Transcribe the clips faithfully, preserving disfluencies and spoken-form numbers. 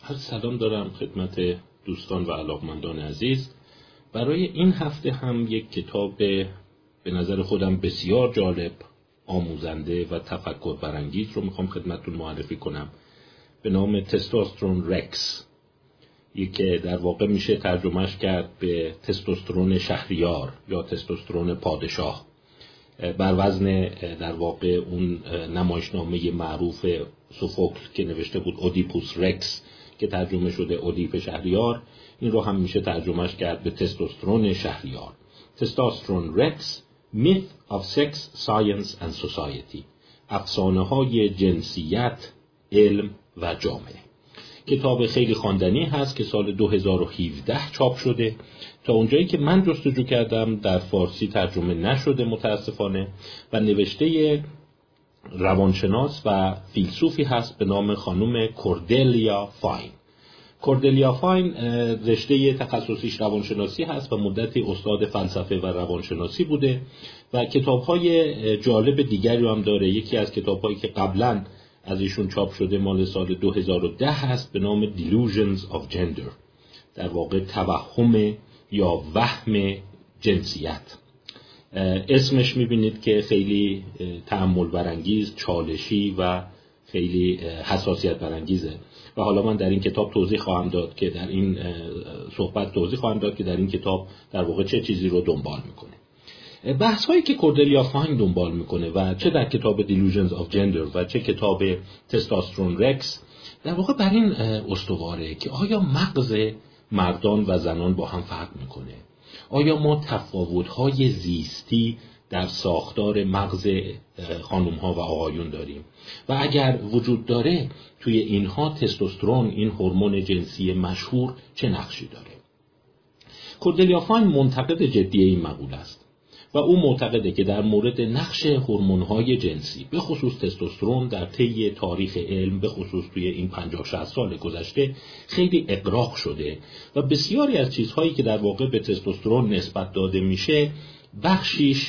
هر سلام دارم خدمت دوستان و علاقمندان عزیز. برای این هفته هم یک کتاب به نظر خودم بسیار جالب، آموزنده و تفکر برانگیز رو میخوام خدمتتون معرفی کنم به نام تستوسترون رکس. یکی در واقع میشه ترجمهش کرد به تستوسترون شهریار یا تستوسترون پادشاه، بر وزن در واقع اون نمایشنامه معروف سوفوکل که نوشته بود اودیپوس رکس که ترجمه شده اودیپ شهریار. این رو هم میشه ترجمهش کرد به تستوسترون شهریار. تستوسترون رکس Myth of Sex, Science and Society، افسانه های جنسیت، علم و جامعه. کتاب خیلی خواندنی هست که سال دو هزار و هفده چاپ شده. تا اونجایی که من جستجو کردم در فارسی ترجمه نشده متاسفانه و نوشته روانشناس و فیلسوفی هست به نام خانم کوردلیا فاین. کوردلیا فاین رشته تخصصیش روانشناسی هست و مدتی استاد فلسفه و روانشناسی بوده و کتاب‌های جالب دیگری هم داره. یکی از کتاب‌هایی که قبلاً از ایشون چاپ شده مال سال دو هزار و ده هست به نام Delusions of Gender، در واقع توهم یا وهم جنسیت. اسمش میبینید که خیلی تأمل برانگیز، چالشی و خیلی حساسیت برانگیزه و حالا من در این کتاب توضیح خواهم داد که در این صحبت توضیح خواهم داد که در این کتاب در واقع چه چیزی رو دنبال میکنه. بحث هایی که کوردلیا فاین دنبال میکنه و چه در کتاب Delusions of Gender و چه کتاب تستوسترون رکس در واقع بر این استواره که آیا مغز مردان و زنان با هم فرق میکنه؟ آیا ما تفاوت‌های زیستی در ساختار مغز خانم‌ها و آقایون داریم؟ و اگر وجود داره توی اینها تستوسترون، این هورمون جنسی مشهور، چه نقشی داره؟ کوردلیا فاین منتقد جدی این مقوله است و او معتقده که در مورد نقش هورمون‌های جنسی به خصوص تستوسترون در طی تاریخ علم، به خصوص توی این پنجاه شصت سال گذشته خیلی اغراق شده و بسیاری از چیزهایی که در واقع به تستوسترون نسبت داده میشه بخشیش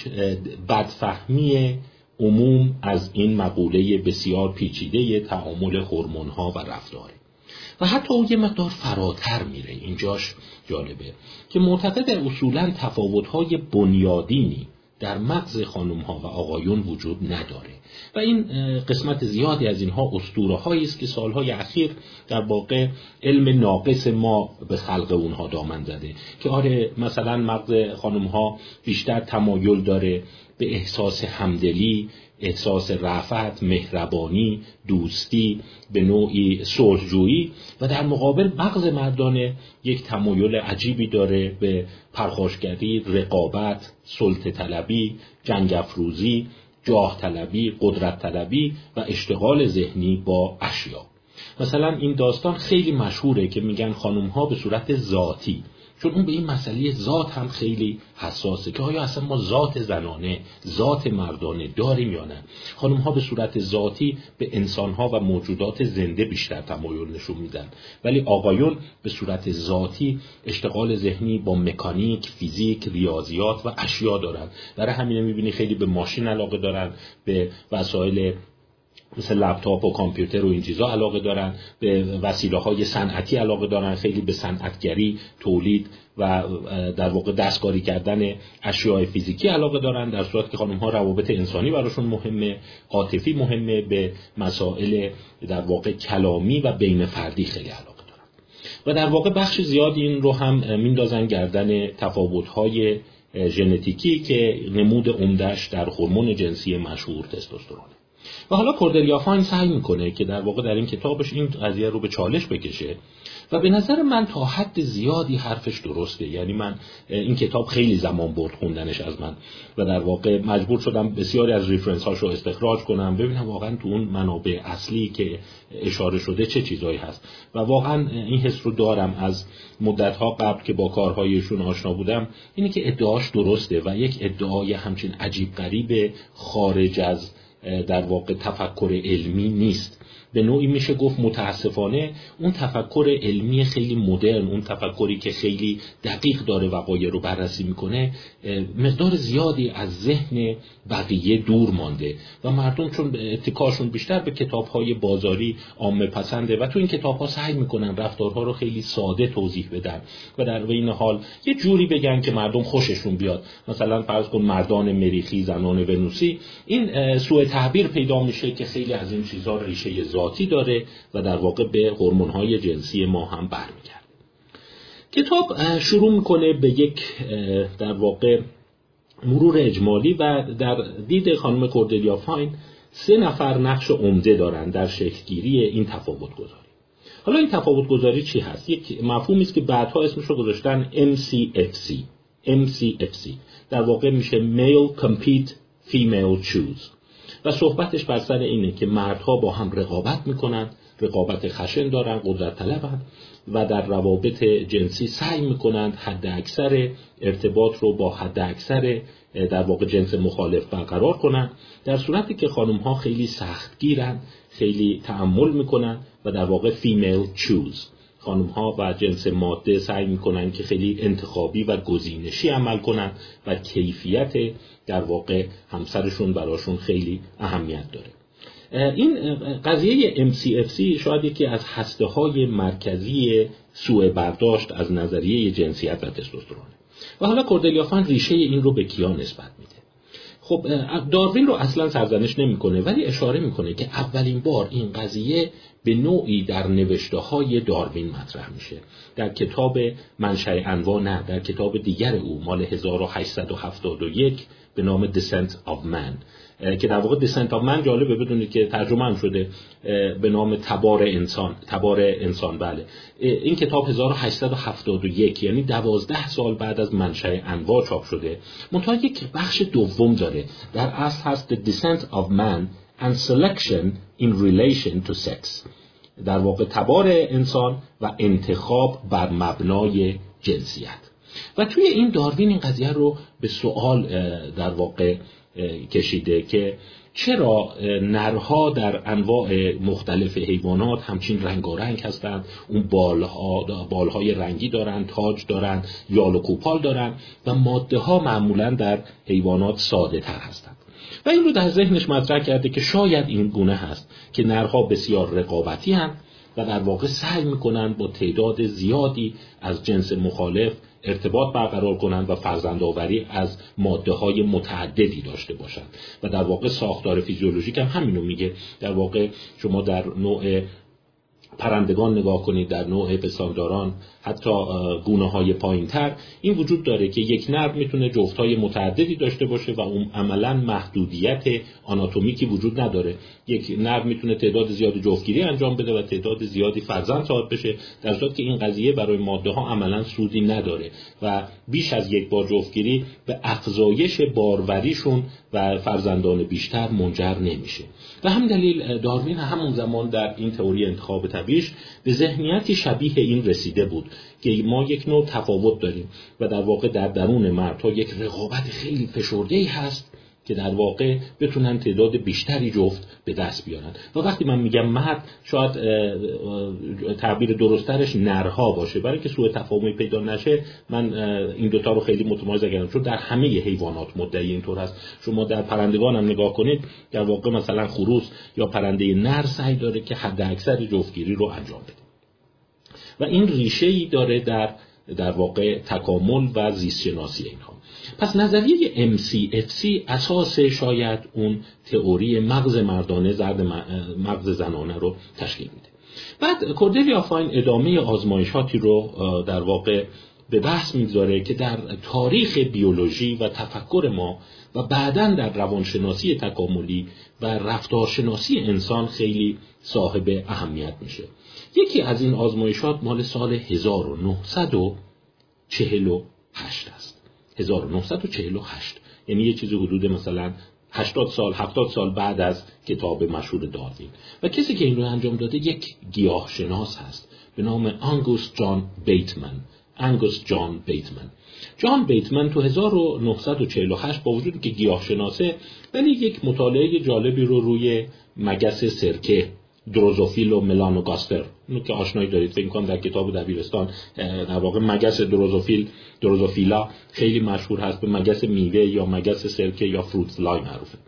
بدفهمی عموم از این مقوله بسیار پیچیده تعامل هورمون‌ها و رفتاره. و حتی اون یه مقدار فراتر میره. اینجاش جالبه که معتقد اصولاً تفاوت‌های بنیادینی در مغز خانم‌ها و آقایون وجود نداره و این قسمت زیادی از اینها اسطوره‌هایی است که سالهای اخیر در واقع علم ناقص ما به خلق اونها دامن زده که آره مثلا مغز خانم‌ها بیشتر تمایل داره به احساس همدلی، احساس رأفت، مهربانی، دوستی، به نوعی صلح‌جویی و در مقابل مغز مردانه یک تمایل عجیبی داره به پرخاشگری، رقابت، سلطه طلبی، جنگ افروزی، جاه طلبی، قدرت طلبی و اشتغال ذهنی با اشیا. مثلا این داستان خیلی مشهوره که میگن خانم‌ها به صورت ذاتی، چون اون به این مسئله ذات هم خیلی حساسه که آیا اصلا ما ذات زنانه، ذات مردانه داریم یا نه. خانم ها به صورت ذاتی به انسان ها و موجودات زنده بیشتر تمایل نشون میدن، ولی آقایون به صورت ذاتی اشتغال ذهنی با مکانیک، فیزیک، ریاضیات و اشیا دارن. برای همین میبینی خیلی به ماشین علاقه دارن، به وسایل مثل لپتاپ و کامپیوتر و این چیزا علاقه دارن، به وسیله‌های صنعتی علاقه دارن، خیلی به صنعتگری، تولید و در واقع دستکاری کردن اشیاء فیزیکی علاقه دارن، در صورتی که خانم‌ها روابط انسانی براشون مهمه، عاطفی مهمه، به مسائل در واقع کلامی و بین فردی خیلی علاقه دارن. و در واقع بخش زیادی این رو هم میندازن گردن تفاوت‌های ژنتیکی که نمود عمده‌اش در هورمون جنسی مشهور تستوسترون. و حالا کوردلیا فاین سعی میکنه که در واقع در این کتابش این قضیه رو به چالش بکشه و به نظر من تا حد زیادی حرفش درسته. یعنی من این کتاب خیلی زمان برد خوندنش از من و در واقع مجبور شدم بسیاری از ریفرنس هاش رو استخراج کنم ببینم واقعا تو اون منابع اصلی که اشاره شده چه چیزایی هست و واقعا این حس رو دارم از مدت ها قبل که با کارهایشون آشنا بودم، اینه که ادعاش درسته و یک ادعای همچین عجیب غریب خارج از در واقع تفکر علمی نیست. به نوعی میشه گفت متاسفانه اون تفکر علمی خیلی مدرن، اون تفکری که خیلی دقیق داره وقایع رو بررسی میکنه، مقدار زیادی از ذهن بقیه دور مانده و مردم چون اتکاشون بیشتر به کتاب‌های بازاری عامه پسنده و تو این کتاب‌ها سعی میکنن رفتارها رو خیلی ساده توضیح بدن و در این حال یه جوری بگن که مردم خوششون بیاد. مثلا فرض کن مردان مریخی، زنان ونوسی، این سوء تعبیر پیدا میشه که خیلی از این چیزها ریشه ذاتی داره و در واقع به هورمون‌های جنسی ما هم برمیگرده. کتاب شروع میکنه به یک در واقع مرور اجمالی و در دید خانم کوردلیا فاین سه نفر نقش عمده دارن در شکلگیری این تفاوت گذاری. حالا این تفاوت گذاری چی هست؟ یک مفهومی است که بعدها اسمش رو گذاشتن ام سی اف سی. ام سی اف سی در واقع میشه Male Compete Female Choose و صحبتش بر سر اینه که مردها با هم رقابت میکنن، رقابت خشن دارن، قدرت طلبن و در روابط جنسی سعی میکنند حد اکثر ارتباط رو با حد اکثر در واقع جنس مخالف برقرار کنن، در صورتی که خانم ها خیلی سختگیرن، خیلی تأمل میکنن و در واقع female choose. خانم ها و جنس ماده سعی میکنن که خیلی انتخابی و گزینشی عمل کنن و کیفیت در واقع همسرشون براشون خیلی اهمیت داره. این قضیه ام سی اف سی شاید یکی از هسته های مرکزی سوء برداشت از نظریه جنسیت و تستوسترونه و حالا کوردلیا فاین ریشه این رو به کیا نسبت میده؟ خب داروین رو اصلا سرزنش نمیکنه ولی اشاره میکنه که اولین بار این قضیه به نوعی در نوشته های داروین مطرح میشه. در کتاب منشأ انواع نه، در کتاب دیگر او مال هزار و هشتصد و هفتاد و یک به نام Descent of Man که در واقع Descent of Man جالبه بدونید که ترجمه هم شده به نام تبار انسان. تبار انسان بله. این کتاب هزار و هشتصد و هفتاد و یک یعنی دوازده سال بعد از منشأ انواع چاپ شده. منتها یک بخش دوم داره، در اصل هست The Descent of Man and Selection in Relation to Sex. در واقع تبار انسان و انتخاب بر مبنای جنسیت. و توی این داروین این قضیه رو به سوال در واقع کشیده که چرا نرها در انواع مختلف حیوانات همچین رنگارنگ هستند، اون بالها بالهای رنگی دارن، تاج دارن، یال و کوپال دارن و ماده ها معمولا در حیوانات ساده تر هستند. و این رو در ذهنش مطرح کرده که شاید این گونه هست که نرها بسیار رقابتی هستند و در واقع سعی میکنن با تعداد زیادی از جنس مخالف ارتباط برقرار کنند و فرزندآوری از ماده‌های متعددی داشته باشند و در واقع ساختار فیزیولوژیک هم همینو میگه. در واقع شما در نوع پرندگان نگاه کنید، در نوع پستانداران، حتی گونه های پایین تر این وجود داره که یک نر میتونه جفت‌های متعددی داشته باشه و اون عملاً محدودیت آناتومیکی وجود نداره. یک نر میتونه تعداد زیادی جفتگیری انجام بده و تعداد زیادی فرزند صاحب بشه، در صورتی که این قضیه برای ماده ها عملاً سودی نداره و بیش از یک بار جفتگیری به افزایش باروریشون و فرزندان بیشتر منجر نمیشه. و هم دلیل داروین همون زمان در این تئوری انتخاب طبیعیش به ذهنیتی شبیه این رسیده بود که ما یک نوع تفاوت داریم و در واقع در درون مردها یک رقابت خیلی فشرده‌ای هست که در واقع بتونن تعداد بیشتری جفت به دست بیارن. و وقتی من میگم مرد شاید تعبیر درسترش نرها باشه برای که سوء تفاهمی پیدا نشه. من این دوتا رو خیلی متمایز نگردم چون در همه حیوانات مدعی اینطور هست. شما در پرندگان هم نگاه کنید، در واقع مثلا خروس یا پرنده نر سعی داره که حد اکثر جفتگیری رو انجام بده و این ریشه‌ای داره در در واقع تکامل و زیست شناسی اینها. پس نظریه ام سی اف سی اساس شاید اون تئوری مغز مردانه زرد مغز زنانه رو تشکیل میده. بعد کوردلیا فاین ادامه آزمایشاتی رو در واقع به بحث میگذاره که در تاریخ بیولوژی و تفکر ما و بعداً در روانشناسی تکاملی و رفتارشناسی انسان خیلی صاحب اهمیت میشه. یکی از این آزمایشات مال سال هزار و نهصد و چهل و هشت است. هزار و نهصد و چهل و هشت یعنی یه چیزی حدود مثلا هشتاد سال هفتاد سال بعد از کتاب مشهور داروین. و کسی که این رو انجام داده یک گیاهشناس هست به نام آنگوس جان بیتمن. آنگوس جان بیتمن. جان بیتمن تو هزار و نهصد و چهل و هشت با وجودی که گیاهشناسه ولی یک مطالعه جالبی رو روی مگس سرکه دروزوفیل و ملانوگاستر. اینو که آشنایی دارید فکر می‌کنم در کتاب دبیرستان، در واقع مگس دروزوفیل دروزوفیلا خیلی مشهور هست، به مگس میوه یا مگس سرکه یا فروت فلای معروفه.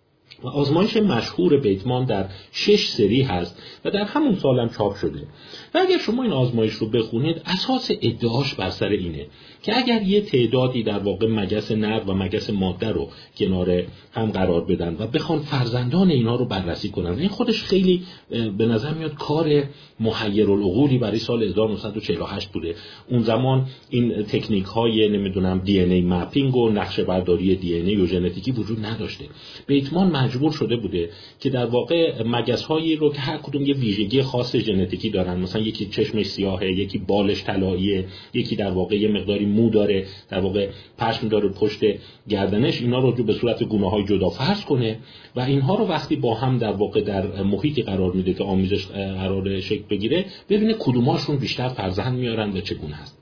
و آزمایش مشهور بیتمان در شش سری هست و در همون سال هم چاپ شده. و اگر شما این آزمایش رو بخونید، اساس ادعاش بر سر اینه که اگر یه تعدادی در واقع مگس نر و مگس ماده رو کنار هم قرار بدن و بخوان فرزندان اینا رو بررسی کنن، این خودش خیلی به نظر میاد کار محیرالعقولی برای سال هزار و نهصد و چهل و هشت بوده. اون زمان این تکنیک های نمیدونم دی ان ای مپینگ و نقشه برداری دی ان ای و ژنتیکی وجود نداشته. بیتمان مجبور شده بوده که در واقع مگس هایی رو که هر کدوم یه ویژگی خاص ژنتیکی دارن، مثلا یکی چشمش سیاهه، یکی بالش طلاییه، یکی در واقع یه مقداری مو داره، در واقع پشم داره پشت گردنش، اینا رو به صورت گونه‌های جدا فرض کنه و اینها رو وقتی با هم در واقع در محیطی قرار میده که آمیزش قرار شکل بگیره، ببینه کدوماشون بیشتر فرزند میارن و چگونه هست.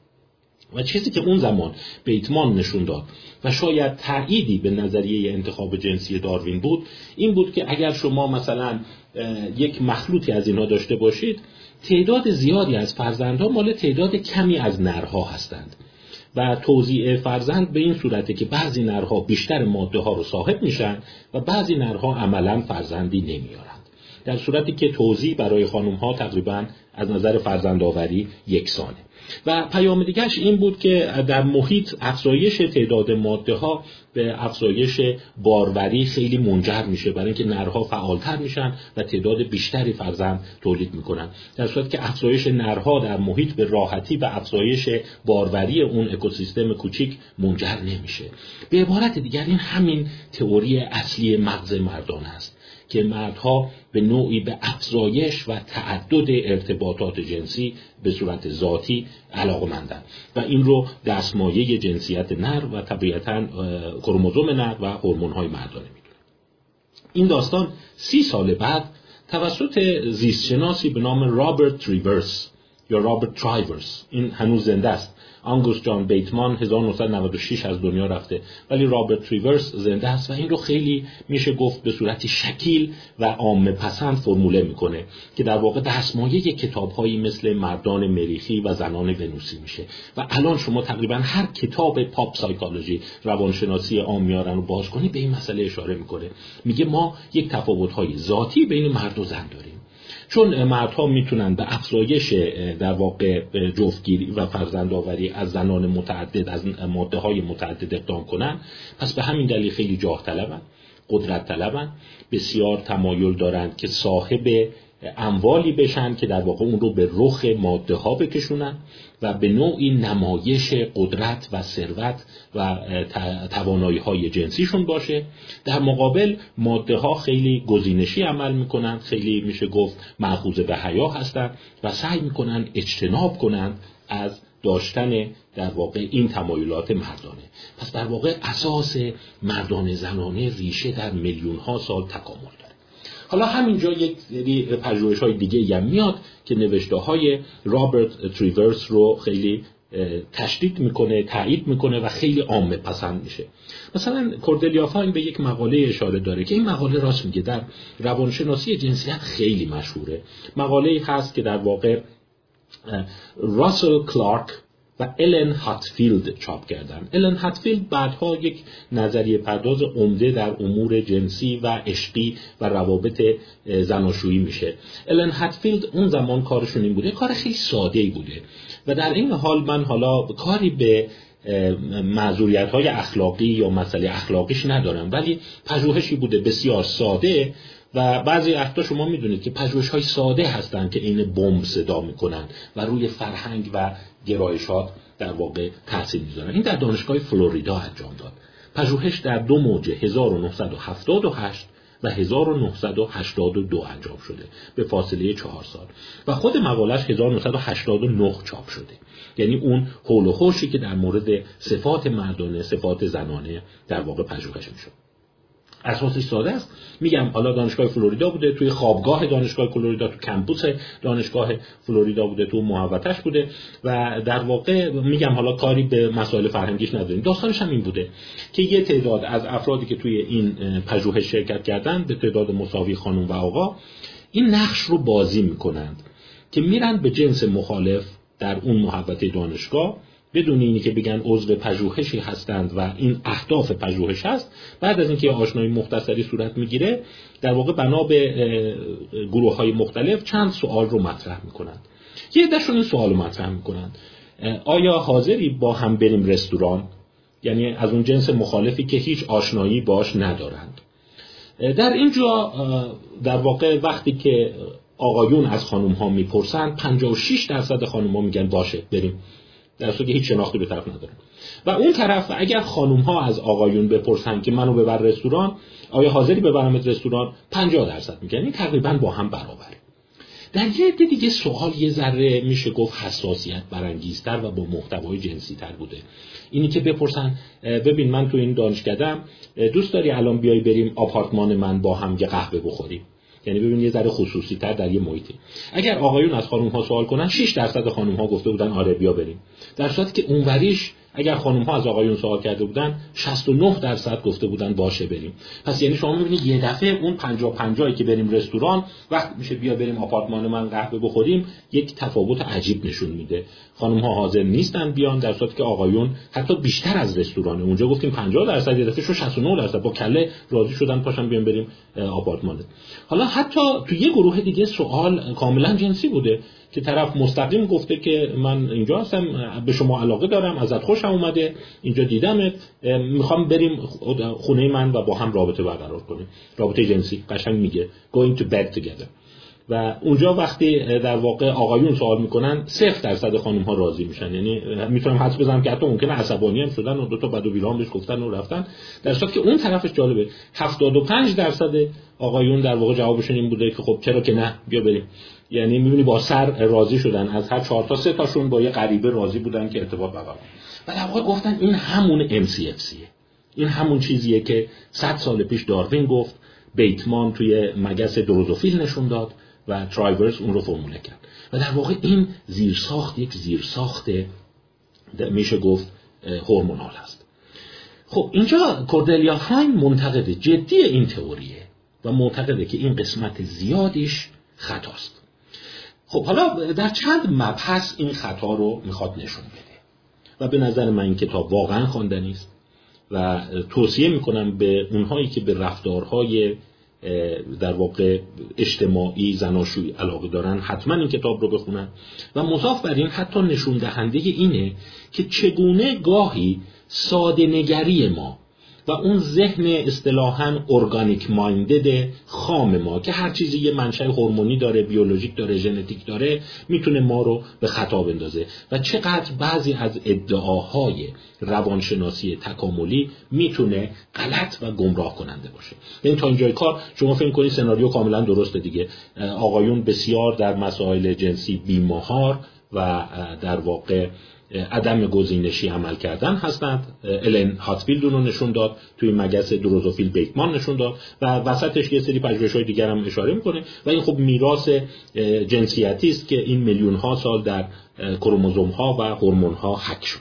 و چیزی که اون زمان بیتمان نشون داد و شاید تأییدی به نظریه انتخاب جنسی داروین بود، این بود که اگر شما مثلا یک مخلوطی از اینها داشته باشید، تعداد زیادی از فرزندها مال تعداد کمی از نرها هستند و توزیع فرزند به این صورته که بعضی نرها بیشتر ماده ها رو صاحب میشن و بعضی نرها عملا فرزندی نمیارند، در صورتی که توزیع برای خانم ها تقریبا از نظر فرزندآوری یکسانه. و پیام دیگرش این بود که در محیط افزایش تعداد ماده ها به افزایش باروری خیلی منجر میشه، برای اینکه نرها فعالتر میشن و تعداد بیشتری فرزند تولید میکنن، در صورتی که افزایش نرها در محیط به راحتی و افزایش باروری اون اکوسیستم کوچیک منجر نمیشه. به عبارت دیگر این همین تئوری اصلی مغز مردانه است که مردها به نوعی به افزایش و تعدد ارتباطات جنسی به صورت ذاتی علاقه‌مندند و این رو دستمایه جنسیت نر و طبیعتاً کروموزوم نر و هورمون‌های مردانه میدونه. این داستان سی سال بعد توسط زیستشناسی به نام رابرت تریورس یا رابرت ترایورس، این هنوز زنده است، آنگوست جان بیتمان هزار و نهصد و نود و شش از دنیا رفته ولی رابرت تریورس زنده است و این رو خیلی میشه گفت به صورتی شکیل و عامه پسند فرموله میکنه که در واقع دستمایه کتاب‌هایی مثل مردان مریخی و زنان ونوسی میشه. و الان شما تقریبا هر کتاب پاپ سایکولوژی، روانشناسی عامیانه رو باز کنی به این مسئله اشاره میکنه، میگه ما یک تفاوت‌های ذاتی بین مرد و زن داریم، چون مردها میتونن به افزایش در واقع جفتگیری و فرزندآوری از زنان متعدد، از ماده های متعدد اقدام کنن، پس به همین دلیل خیلی جاه طلبن، قدرت طلبن، بسیار تمایل دارند که صاحب اموالی بشن که در واقع اون رو به رخ ماده ها بکشونن و به نوعی نمایش قدرت و ثروت و توانایی های جنسیشون باشه. در مقابل ماده ها خیلی گزینشی عمل میکنن، خیلی میشه گفت مأخوذ به حیا هستن و سعی میکنن اجتناب کنن از داشتن در واقع این تمایلات مردانه. پس در واقع اساس مردانه زنانه ریشه در میلیون ها سال تکامل داره. حالا همینجا یک سری پژوهش‌های دیگه هم میاد که نوشته‌های رابرت تریورس رو خیلی تشدید میکنه، تایید میکنه و خیلی عامه پسند میشه. مثلا کوردلیا فاین به یک مقاله اشاره داره که این مقاله راست میگه، در روانشناسی جنسیت خیلی مشهوره. مقاله‌ای هست که در واقع راسل کلارک و الن هاتفیلد چاپ کردن. الن هاتفیلد بعدها یک نظریه پرداز عمده در امور جنسی و عشقی و روابط زناشویی میشه. الن هاتفیلد اون زمان کارشون این بوده، کار خیلی ساده‌ای بوده و در این حال من حالا کاری به معذوریت‌های اخلاقی یا مسئله اخلاقیش ندارم، ولی پژوهشی بوده بسیار ساده و بعضی وقتا شما میدونید که پژوهش‌های ساده هستن که این بمب صدا میکنن و روی فرهنگ و گرایشات در واقع تاثیر میذارن. این در دانشگاه فلوریدا انجام داد. پژوهش در دو موجه هزار و نهصد و هفتاد و هشت و هزار و نهصد و هشتاد و دو انجام شده به فاصله چهار سال و خود مقالش هزار و نهصد و هشتاد و نه چاپ شده. یعنی اون حول و حوشی که در مورد صفات مردانه، صفات زنانه در واقع پژوهش میشد. اساسش ساده است. میگم حالا دانشگاه فلوریدا بوده، توی خوابگاه دانشگاه فلوریدا، تو کمپوس دانشگاه فلوریدا بوده، تو محوطه‌اش بوده و در واقع میگم حالا کاری به مسائل فرهنگیش نداریم. داستانش هم این بوده که یه تعداد از افرادی که توی این پژوهش شرکت کردن به تعداد مساوی خانم و آقا این نقش رو بازی میکنند که میرن به جنس مخالف در اون محوطه دانشگاه بدون اینی که بگن عضو پژوهشی هستند و این اهداف پژوهش هست، بعد از اینکه آشنایی مختصری صورت میگیره در واقع بنا به گروه های مختلف چند سوال رو مطرح میکنند. یه عده‌شون این سوال رو مطرح میکنند: آیا حاضری با هم بریم رستوران؟ یعنی از اون جنس مخالفی که هیچ آشنایی باش ندارند. در اینجا در واقع وقتی که آقایون از خانم ها میپرسند پنجاه و شش درصد خانم ها میگن باشه بریم، در صورتی که هیچ شناختی به طرف ندارن. و اون طرف اگر خانم ها از آقایون بپرسن که منو ببر رستوران، آیا حاضری ببرمت رستوران، پنجاه درصد میگن. این تقریبا با هم برابره. در یه عده دیگه سوال یه ذره میشه گفت حساسیت برانگیزتر و با محتوای جنسی تر بوده. اینی که بپرسن ببین من تو این دانشکده‌ام، دوست داری الان بیای بریم آپارتمان من با هم یه قهوه بخوریم؟ یعنی ببین یه ذره خصوصی تر در یه محیطی. اگر آقایون از خانم ها سوال کنن شش درصد خانم ها گفته بودن آره بیا بریم، در صورتی که اونوریش اگر خانم ها از آقایون سوال کرده بودن شصت و نه درصد گفته بودن باشه بریم. پس یعنی شما می‌بینید یه دفعه اون پنجاه پنجاه که بریم رستوران وقت میشه بیا بریم آپارتمان من قهوه بخوریم یک تفاوت عجیب نشون میده. خانم ها حاضر نیستن بیان، در صورتی که آقایون حتی بیشتر از رستوران. اونجا گفتیم پنجاه درصد، یه دفعه شو شصت و نه درصد با کله راضی شدن پاشن بیان بریم آپارتمان. حالا حتی تو یه گروه دیگه سوال کاملا جنسی بوده که طرف مستقیم گفته که من اینجا هستم، به شما علاقه دارم، ازت خوشم اومده، اینجا دیدمت، میخوام بریم خونه من و با هم رابطه برقرار کنیم. رابطه جنسی قشنگ میگه going to bed together. و اونجا وقتی در واقع آقایون سوال میکنن صفر درصد خانم ها راضی میشن. یعنی میتونم حدس بزنم که حتی ممکنه عصبانی هم شدن و دو تا بد و بیرام بهش گفتن و رفتن، در صورتی که اون طرفش جالبه هفتاد و پنج درصد آقایون در واقع جوابشون این بوده که خب چرا که نه بیا بریم. یعنی میبینی با سر راضی شدن، از هر چهار تا سه تاشون با یه غریبه راضی بودن که ارتباط برقرار کنن. و در واقع گفتن این همون ام سی اف سیه، این همون چیزیه که صد سال پیش داروین گفت، بیتمان توی مگس دروزوفیل نشون داد و ترایورس اون رو فرموله کرد. و در واقع این زیرساخت یک زیرساخت میشه گفت هورمونال هست. خب اینجا کوردلیا فراین منتقد جدی این تئوریه و معتقده که این قسمت زیادیش خطاست. خب حالا در چند مبحث این خطا رو میخواد نشون بده و به نظر من این کتاب واقعا خواندنی است و توصیه میکنم به اونهایی که به رفتارهای در واقع اجتماعی زناشویی علاقه دارن حتما این کتاب رو بخونن. و مضاف بر این حتی نشون دهنده اینه که چگونه گاهی ساده نگری ما و اون ذهن اصطلاحاً ارگانیک مایندد خام ما که هر چیزی یه منشأ هورمونی داره، بیولوژیک داره، ژنتیک داره، میتونه ما رو به خطا بندازه و چقدر بعضی از ادعاهای روانشناسی تکاملی میتونه غلط و گمراه کننده باشه. یعنی تا اینجای کار شما فکر کنید سناریو کاملا درسته دیگه، آقایون بسیار در مسائل جنسی بی‌مهار و در واقع عدم گزینشی عمل کردن هستند. الن هاتفیلد رو نشون داد، توی مگس دروزوفیل بیتمان نشون داد و وسطش یه سری پژوهش‌های دیگر هم اشاره میکنه و این خب میراث جنسیتی است که این میلیون ها سال در کروموزوم ها و هورمون ها حک شده.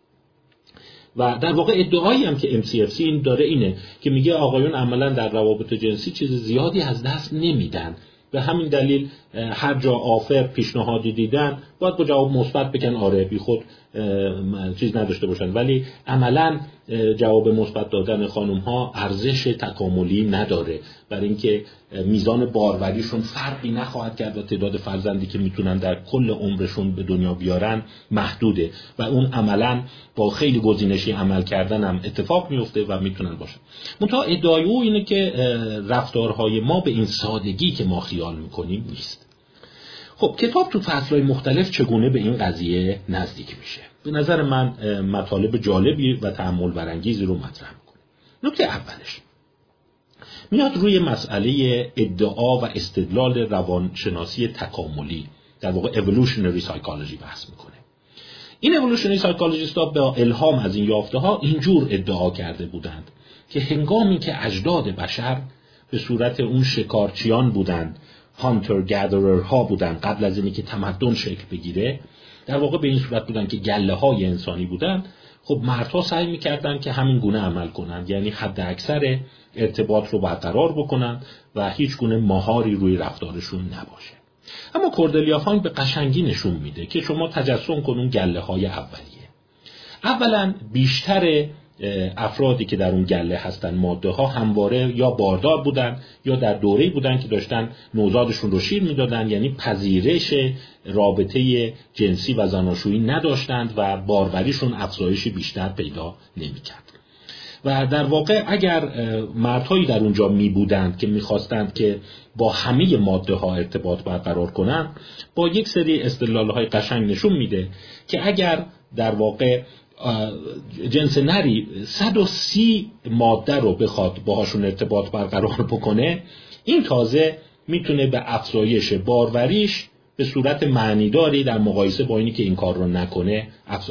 و در واقع ادعایی هم که ام سی اف سی این داره اینه که میگه آقایون عملا در روابط جنسی چیز زیادی از دست نمیدن، به همین دلیل هر جا آفر پیشنهادی دیدن باید با جواب مثبت بگن آره، بی خود چیز نداشته باشن. ولی عملا جواب مثبت دادن خانم ها ارزش تکاملی نداره، برای اینکه میزان باروریشون فرقی نخواهد کرد و تعداد فرزندی که میتونن در کل عمرشون به دنیا بیارن محدوده و اون عملا با خیلی گزینشی عمل کردن هم اتفاق میفته و میتونن باشن. منتها ادعای او اینه که رفتارهای ما به این سادگی که ما خیال میکنیم نیست. خب کتاب تو فصلهای مختلف چگونه به این قضیه نزدیک میشه؟ به نظر من مطالب جالبی و تأمل برانگیزی رو مطرح میکنه. نکته اولش میاد روی مسئله ادعا و استدلال روانشناسی تکاملی، در واقع evolutionary psychology بحث میکنه. این evolutionary psychologists ها به الهام از این یافته ها اینجور ادعا کرده بودند که هنگامی که اجداد بشر به صورت اون شکارچیان بودند، هانتر گادرر ها بودن، قبل از اینی که تمدن شکل بگیره، در واقع به این صورت بودن که گله های انسانی بودن، خب مردها سعی میکردن که همین گونه عمل کنند، یعنی حد اکثر ارتباط رو برقرار بکنن و هیچ گونه مهاری روی رفتارشون نباشه. اما کوردلیا فاین به قشنگی نشون میده که شما تجسم کنون گله های اولیه. اولا بیشتر افرادی که در اون گله هستن ماده ها همواره یا باردار بودن یا در دوره‌ای بودن که داشتن نوزادشون رو شیر میدادن، یعنی پذیرش رابطه جنسی و زناشویی نداشتند و باروریشون افزایشی بیشتر پیدا نمی‌کرد. و در واقع اگر مردهایی در اونجا می بودند که می‌خواستند که با همه ماده ها ارتباط برقرار کنند، با یک سری استدلال‌های قشنگ نشون میده که اگر در واقع جنس نری صد و سی ماده رو بخواد باهاشون ارتباط برقرار بکنه، این تازه میتونه به افزایش باروریش به صورت معنیداری در مقایسه با اینی که این کار رو نکنه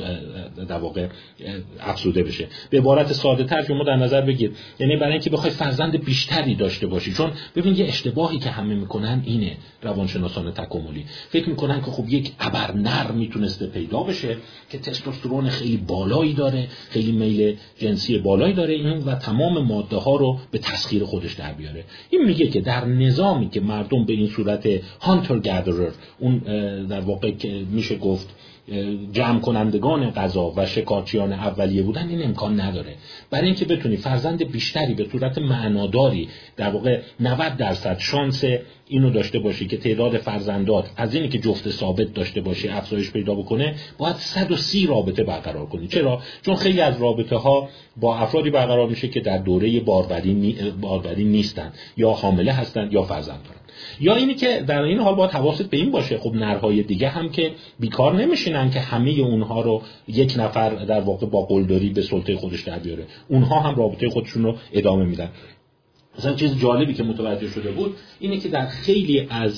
در واقع افزوده بشه. به عبارت ساده تر شما در نظر بگید، یعنی برای اینکه بخوای فرزند بیشتری داشته باشی، چون ببین یه اشتباهی که همه میکنن اینه، روانشناسان تکاملی فکر میکنن که خب یک ابر نر میتونسته پیدا بشه که تستوسترون خیلی بالایی داره، خیلی میل جنسی بالایی داره، این و تمام ماده ها رو به تسخیر خودش در بیاره. این میگه که در نظامی که مردم به این صورت هانتر گادرر، اون در واقع میشه گفت جمع کنندگان غذا و شکارچیان اولیه بودن، این امکان نداره. برای اینکه بتونی فرزند بیشتری به صورت معناداری، در واقع نود درصد شانس اینو داشته باشی که تعداد فرزندات از اینی که جفت ثابت داشته باشی افزایش پیدا بکنه، باید صد و سی رابطه برقرار کنی. چرا؟ چون خیلی از رابطه ها با افرادی برقرار میشه که در دوره باروری نی... باروری نیستن، یا حامله هستن یا فرزند دارن. یا اینی که در این حال باید حواست به این باشه، خب نرهای دیگه هم که بیکار نمیشینن که همه اونها رو یک نفر در واقع با قلدری به سلطه خودش در بیاره، اونها هم رابطه خودشون رو ادامه میدن. مثلا چیز جالبی که متوجه شده بود اینه که در خیلی از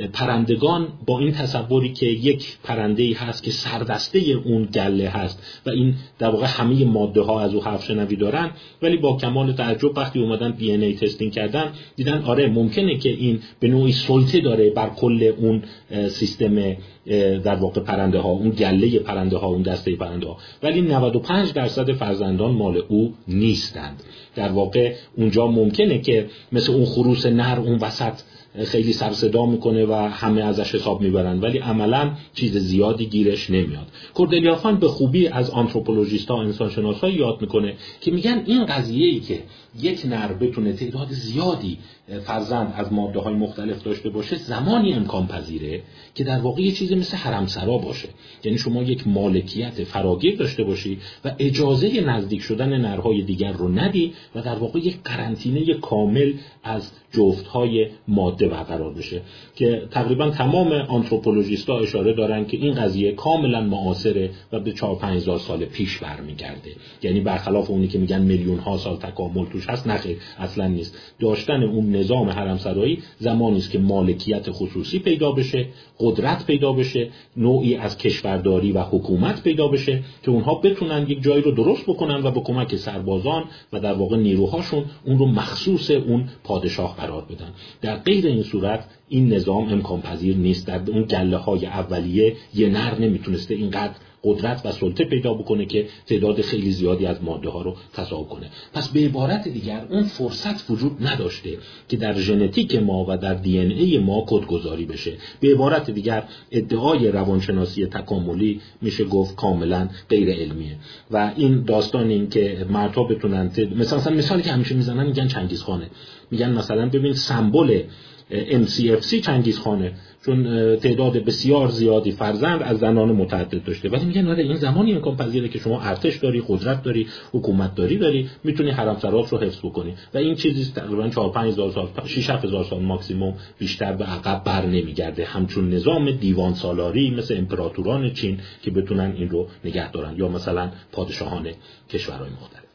پرندگان با این تصوری که یک پرنده‌ای هست که سردسته اون گله هست و این در واقع همه ماده ها از او حرف شنوی دارن، ولی با کمال تعجب وقتی اومدن دی ان ای تستینگ کردن دیدن آره ممکنه که این به نوعی سلطه داره بر کل اون سیستم در واقع پرنده ها، اون گله پرنده ها، اون دسته پرنده ها، ولی نود و پنج درصد فرزندان مال او نیستند. در واقع اونجا ممکنه که مثل اون خروس نر اون وسط خیلی سر صدا میکنه و همه ازش حساب میبرن، ولی عملا چیز زیادی گیرش نمیاد. کوردلیا فاین به خوبی از آنتروپولوژیست‌ها، انسانشناس‌ها یاد میکنه که میگن این قضیه‌ای که یک نر بتونه تعداد زیادی فرزند از ماده‌های مختلف داشته باشه، زمانی امکان پذیره که در واقع یه چیزی مثل حرمسرا باشه، یعنی شما یک مالکیت فراگیر داشته باشی و اجازه نزدیک شدن نرهای دیگر رو ندی و در واقع یک قرنطینه کامل از جفت‌های ماده برقرار بشه، که تقریبا تمام آنتروپولوژیست‌ها اشاره دارن که این قضیه کاملا معاصره و به چهار پنج هزار سال پیش برمیگرده. یعنی برخلاف اونی که میگن میلیون ها سال تکامل توش هست، نخیر اصلا نیست. داشتن اون نظام حرمسرایی زمانی است که مالکیت خصوصی پیدا بشه، قدرت پیدا بشه، نوعی از کشورداری و حکومت پیدا بشه که اونها بتونن یک جایی رو درست بکنن و با کمک سربازان و در واقع نیروهاشون اون رو مخصوص اون پادشاه قرار بدن. در غیر این صورت این نظام امکان پذیر نیست. در اون گله های اولیه یه نر نمیتونسته اینقدر قدرت و سلطه پیدا بکنه که تعداد خیلی زیادی از ماده ها رو تصاحب کنه. پس به عبارت دیگر اون فرصت وجود نداشته که در ژنتیک ما و در دی ان ای ما کدگذاری بشه. به عبارت دیگر ادعای روانشناسی تکاملی میشه گفت کاملا غیر علمیه. و این داستان این که مردها بتونن مثلا مثلا مثالی که همیشه میزنن میگن چنگیزخانه، میگن مثلا ببین سمبل ام سی اف سی چنگیزخانه، چون تعداد بسیار زیادی فرزند از زنان متعدد داشته، ولی میگن آره این زمانی امکان پذیره که شما ارتش داری، قدرت داری، حکومت داری داری میتونی حرمسرات رو حفظ بکنی و این چیزی تقریبا چهار پنج هزار سال، شش هفت هزار سال ماکسیموم، بیشتر به عقب بر نمیگرده، همچون نظام دیوان سالاری مثل امپراتوران چین که بتونن این رو نگه دارن، یا مثلا پادشاهان کشورهای مختلف.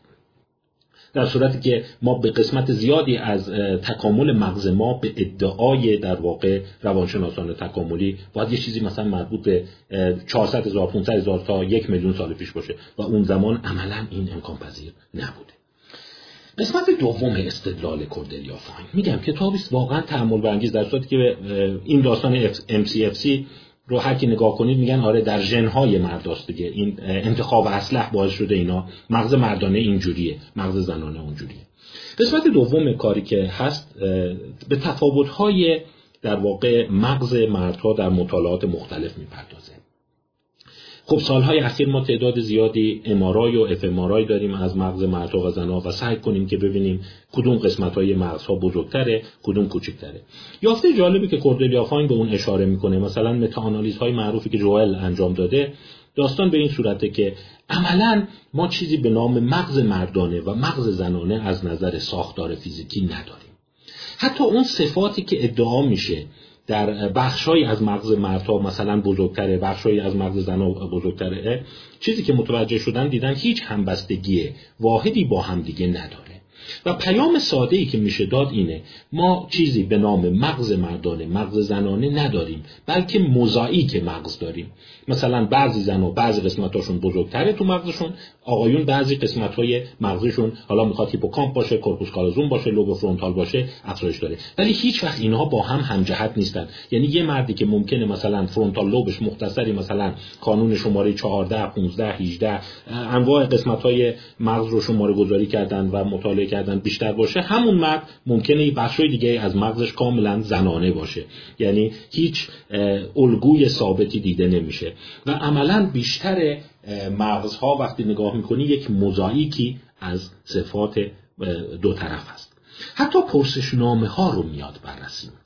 در صورتی که ما به قسمت زیادی از تکامل مغز ما به ادعای در واقع روانشناسان تکاملی باید یه چیزی مثلا مربوط به چهارصد هزار پانصد هزار تا یک میلیون سال پیش باشه و اون زمان عملا این امکان پذیر نبوده. قسمت دوم استدلال کوردلیا فاین، میگم کتابی است واقعا تأمل برانگیز، در صورتی که این داستان ام سی اف سی رو هر کی نگاه کنید میگن آره در ژن‌های مرداست دیگه، این انتخاب اسلحه باعث شده اینا، مغز مردانه اینجوریه، مغز زنانه اونجوریه. قسمت دوم کاری که هست به تفاوت‌های در واقع مغز مردها در مطالعات مختلف میپردازه. خب سالهای اخیر ما تعداد زیادی ام‌آرآی و اف ام آر آی داریم از مغز مردها و زنها و سعی کنیم که ببینیم کدوم قسمت‌های مغزها بزرگتره کدوم کوچکتره. یافته جالبی که کوردلیا فاین به اون اشاره میکنه، مثلا متاآنالیزهای معروفی که جوئل انجام داده، داستان به این صورته که عملاً ما چیزی به نام مغز مردانه و مغز زنانه از نظر ساختار فیزیکی نداریم. حتی اون صفاتی که ادعا میشه در بخشایی از مغز مردها مثلا بزرگتره، بخشایی از مغز زنها بزرگتره، چیزی که متوجه شدن دیدن هیچ همبستگی واحدی با هم دیگه نداره. و پیام ساده‌ای که میشه داد اینه ما چیزی به نام مغز مردانه مغز زنانه نداریم، بلکه موزاییک مغز داریم. مثلا بعضی زنها بعضی قسمتاشون بزرگتره تو مغزشون، آقایون بعضی قسمت‌های مغزشون حالا میخواد هیپوکامپ باشه، کورپوس کالوزوم باشه، لوب فرونتال باشه، افزایش داره، ولی هیچ وقت اینها با هم همجهت نیستن. یعنی یه مردی که ممکنه مثلا فرونتال لوبش مختصری مثلا کانون شماره چهارده، پانزده، هجده انواع قسمت‌های مغز رو شماره گذاری کردن و مطالعه کردن بیشتر باشه، همون مرد ممکنه بخشای دیگه از مغزش کاملا زنانه باشه، یعنی هیچ الگوی ثابتی دیده نمیشه و عملاً بیشتر مغزها وقتی نگاه میکنی یک موزاییکی از صفات دو طرف هست. حتی پرسشنامه ها رو میاد بررسی میکنه.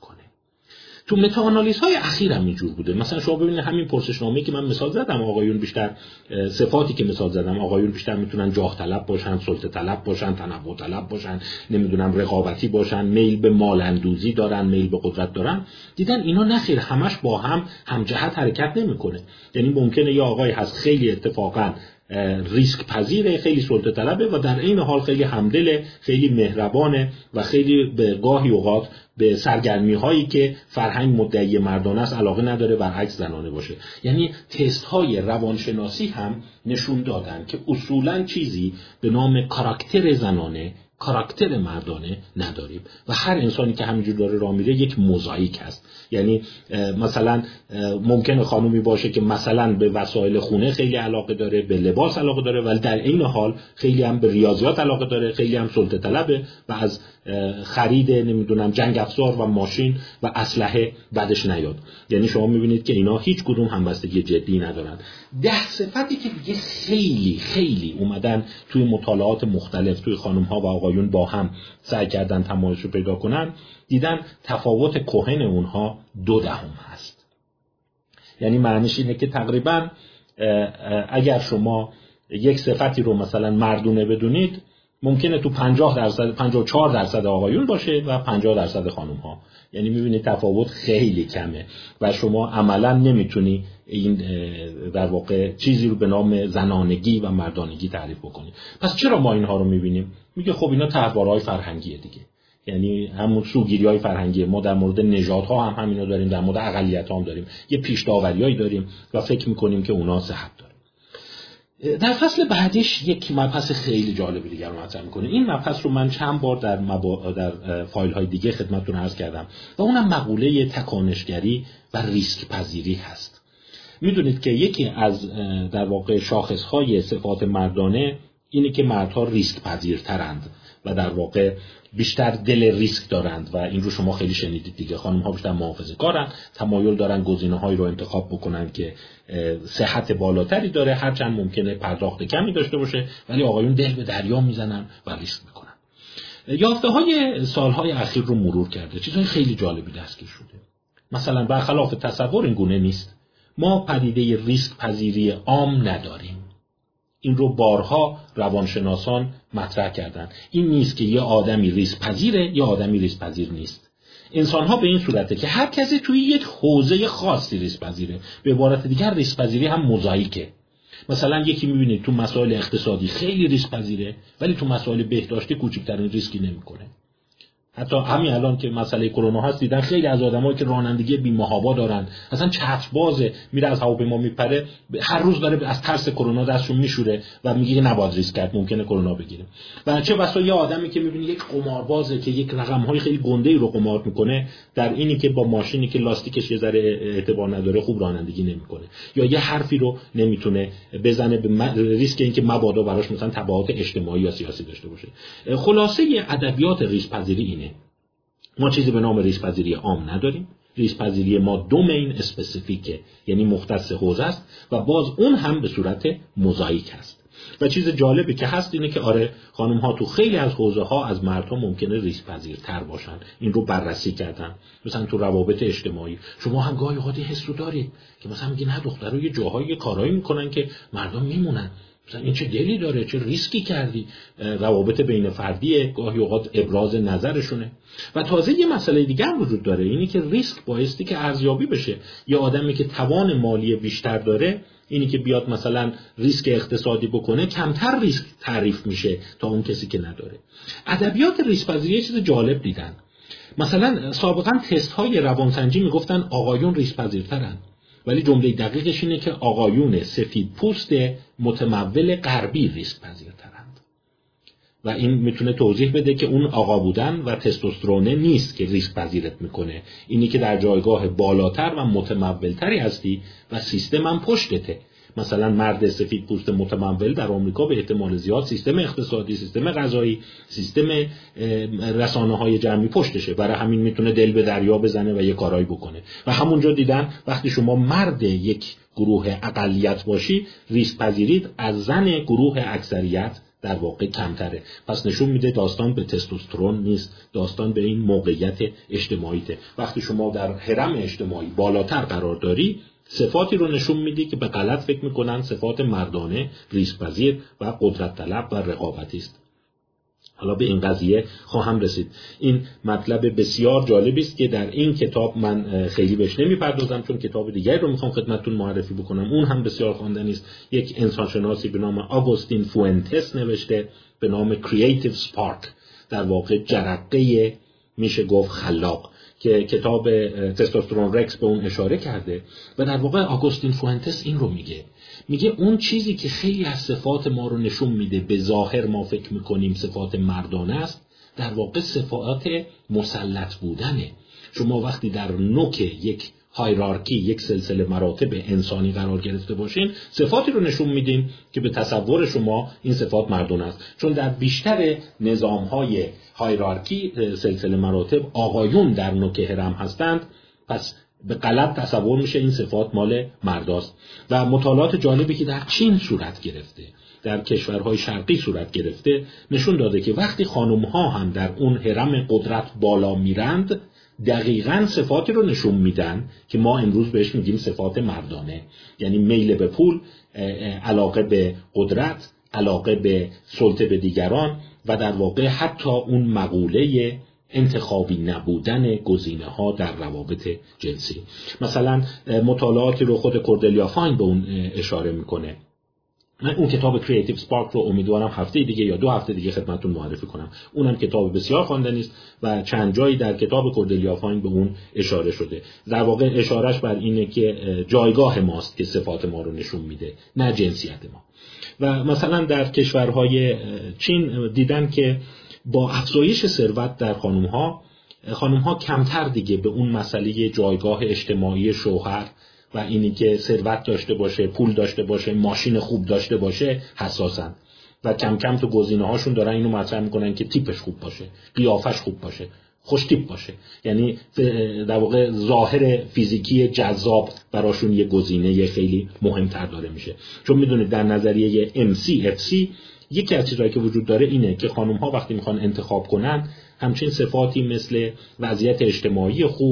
تو متاآنالیزهای اخیر هم اینجور بوده. مثلا شما ببینید همین پرسشنامه‌ای که من مثال زدم، آقایون بیشتر صفاتی که مثال زدم، آقایون بیشتر میتونن جاه طلب باشن، سلطه طلب باشن، تنوع طلب باشن، نمیدونم رقابتی باشن، میل به مال اندوزی دارن، میل به قدرت دارن. دیدن اینا نخیر، همش با هم همجهت حرکت نمیکنه. یعنی ممکنه یه آقای هست خیلی اتفاقاً ریسک پذیره، خیلی سلطه طلبه و در این حال خیلی همدله، خیلی مهربانه و خیلی به گاهی اوقات به سرگرمی هایی که فرهنگ مدعی مردانه است علاقه نداره، برعکس زنانه باشه. یعنی تست های روانشناسی هم نشون دادن که اصولاً چیزی به نام کاراکتر زنانه کاراکتر مردانه نداریم و هر انسانی که همینجور داره راه میره یک موزاییک هست. یعنی مثلا ممکنه خانومی باشه که مثلا به وسایل خونه خیلی علاقه داره، به لباس علاقه داره، ولی در این حال خیلی هم به ریاضیات علاقه داره، خیلی هم سلطه طلبه و از خرید نمیدونم جنگ افزار و ماشین و اسلحه بدش نیاد. یعنی شما میبینید که اینا هیچ کدوم همبستگی جدی ندارن. ده صفتی که دیگه خیلی خیلی اومدن توی مطالعات مختلف توی خانم ها و آقایون با هم سعی کردن تمایز رو پیدا کنن، دیدن تفاوت کهن اونها دو دهم هست. یعنی معنیش اینه که تقریبا اگر شما یک صفتی رو مثلا مردونه بدونید، ممکنه تو پنجاه درصد پنجاه و چهار درصد آقایون باشه و پنجاه درصد خانم ها. یعنی میبینید تفاوت خیلی کمه و شما عملا نمیتونی این در واقع چیزی رو به نام زنانگی و مردانگی تعریف بکنید. پس چرا ما اینها رو میبینیم؟ میگه خب اینا طرحوارهای فرهنگیه دیگه. یعنی همون سوگیری‌های فرهنگی، ما در مورد نژادها هم همینو داریم، در مورد اقلیت‌ها هم داریم، یه پیش داوریایی داریم و فکر می‌کنیم که اونا صحت داره. در فصل بعدیش یک مبحث خیلی جالبی دیگر رو مطرح می‌کنه. این مبحث رو من چند بار در مبا... در فایل‌های دیگه خدمتتون عرض کردم و اونم مقوله تکانشگری و ریسک پذیری هست. میدونید که یکی از در واقع شاخص‌های صفات مردانه اینه که مردها ریسک پذیرترند و در واقع بیشتر دل ریسک دارند و این رو شما خیلی شنیدید دیگه. خانم ها بیشتر محافظه‌کارن، تمایل دارن گزینه‌هایی رو انتخاب بکنن که صحت بالاتری داره، هرچند ممکنه پرداخت کمی داشته باشه، ولی آقایون دل به دریا میزنن و ریسک میکنن. یافته‌های سالهای اخیر رو مرور کرده، چیزهای خیلی جالبی دستگیر شده. مثلا برخلاف تصور این گونه نیست. ما پدیده ریسک پذیری عام نداریم. این رو بارها روانشناسان مطرح کردن. این نیست که یه آدمی ریسک پذیره یا آدمی ریسک پذیر نیست. انسان‌ها به این صورته که هر کسی توی یک حوزه خاصی ریسک پذیره. به عبارت دیگر ریسک پذیری هم موزاییکه. مثلا یکی می‌بینید تو مسائل اقتصادی خیلی ریسک پذیره، ولی تو مسائل بهداشتی کوچکترین ریسکی نمی‌کنه. حتی همین الان که مسئله کرونا هست دیدن خیلی از آدمایی که رانندگی بی‌محابا دارن، اصلا چتر بازه، میره از هواپیما میپره، هر روز داره از ترس کرونا دستشو میشوره و میگه نباید ریسک کرد، ممکنه کرونا بگیره. و چه بسا یه آدمی که میبینی یک قماربازه که یک رقم‌های خیلی گنده‌ای رو قمار میکنه، در اینی که با ماشینی که لاستیکش یه ذره اعتبار نداره خوب رانندگی نمیکنه، یا یه حرفی رو نمیتونه بزنه به ریسک اینکه مبادا براش مثلا تبعات اجتماعی یا سیاسی داشته باشه. خلاصه ادبیات ریسک پذیری اینه. ما چیزی به نام ریسک پذیری عام نداریم. ریسک پذیری ما دومین اسپسیفیکه، یعنی مختص حوزه است و باز اون هم به صورت موزاییک هست. و چیز جالبی که هست اینه که آره خانم ها تو خیلی از حوزه ها از مردها ممکنه ریسک پذیرتر باشن. این رو بررسی کردن. مثلا تو روابط اجتماعی شما هم گاهی اوقات حس رو دارید که مثلا میگین نه دخترها یه جاهایی کارایی میکنن که مردم میمونن، مثلا این چه دلی داره، چه ریسکی کردی. روابط بین فردی گاهی اوقات ابراز نظرشونه. و تازه یه مسئله دیگه هم وجود داره، اینی که ریسک بایستی که ارزیابی بشه. یه آدمی که توان مالی بیشتر داره، اینی که بیاد مثلا ریسک اقتصادی بکنه، کمتر ریسک تعریف میشه تا اون کسی که نداره. ادبیات ریسک پذیری یه چیز جالب دیدن. مثلا سابقا تست های روانسنجی میگفتن آقایون ریسک پذیرترن، ولی جمله دقیقش اینه که آقایون سفید پوست متمول غربی ریسک پذیرترند. و این میتونه توضیح بده که اون آقا بودن و تستوسترونه نیست که ریسک پذیرت میکنه، اینی که در جایگاه بالاتر و متمولتری هستی و سیستم هم پشتته. مثلا مرد سفید پوست متمول در آمریکا به احتمال زیاد سیستم اقتصادی، سیستم غذایی، سیستم رسانه‌های جمعی پشتشه، برای همین میتونه دل به دریا بزنه و یه کارایی بکنه. و همونجا دیدن وقتی شما مرد یک گروه اقلیت باشی، ریسک پذیریت از زن گروه اکثریت در واقع کمتره. پس نشون میده داستان به تستوسترون نیست، داستان به این موقعیت اجتماعیته. وقتی شما در هرم اجتماعی بالاتر قرار داری، صفاتی رو نشون میدی که به غلط فکر میکنن صفات مردانه، ریسک پذیر و قدرت طلب و رقابتی است. حالا به این قضیه خواهم رسید. این مطلب بسیار جالبی است که در این کتاب من خیلی بهش نمیپردازم، چون کتاب دیگری رو میخوام خدمتتون معرفی بکنم، اون هم بسیار خواندنی است. یک انسانشناسی به نام آگوستین فوئنتس نوشته به نام کریتیو سپارک، در واقع جرقه میشه گفت خلاق، که کتاب تستوسترون رکس به اون اشاره کرده. و در واقع آگوستین فوئنتس این رو میگه، میگه اون چیزی که خیلی از صفات ما رو نشون میده به ظاهر ما فکر میکنیم صفات مردانه است، در واقع صفات مسلط بودنه. شما وقتی در نوک یک هایرارکی، یک سلسله مراتب انسانی قرار گرفته باشین، صفاتی رو نشون میدین که به تصور شما این صفات مردانه است. چون در بیشتر نظام‌های هایرارکی، سلسله مراتب، آقایون در نوک هرم هستند، پس به غلط تصور میشه این صفات مال مرداست. و مطالعات جالبی که در چین صورت گرفته، در کشورهای شرقی صورت گرفته، نشون داده که وقتی خانم‌ها هم در اون هرم قدرت بالا میرند، دقیقاً صفاتی رو نشون میدن که ما امروز بهش میگیم صفات مردانه، یعنی میل به پول، علاقه به قدرت، علاقه به سلطه به دیگران و در واقع حتی اون مقوله انتخابی نبودن گزینه‌ها در روابط جنسی. مثلا مطالعاتی رو خود کوردلیا فاین به اون اشاره میکنه. من اون کتاب کریتیو سپارک رو امیدوارم هفته دیگه یا دو هفته دیگه خدمتتون معرفی کنم. اونم کتاب بسیار خواندنی است و چند جایی در کتاب کوردلیا فاین به اون اشاره شده. در واقع اشارهش بر اینه که جایگاه ماست که صفات ما رو نشون میده، نه جنسیت ما. و مثلا در کشورهای چین دیدن که با افزایش ثروت در خانم‌ها، خانم‌ها کمتر دیگه به اون مسئله جایگاه اجتماعی شوهر و اینی که ثروت داشته باشه، پول داشته باشه، ماشین خوب داشته باشه حساسن و کم کم تو گزینه‌هاشون دارن اینو مطرح میکنن که تیپش خوب باشه، قیافش خوب باشه، خوش تیپ باشه. یعنی در واقع ظاهر فیزیکی جذاب براشون یه گزینه خیلی مهمتر داره میشه. چون میدونید در نظریه ام سی اف سی یکی از چیزهایی که وجود داره اینه که خانم‌ها وقتی میخوان انتخاب کنن، همچین صفاتی مثل وضعیت اجتماعی خوب،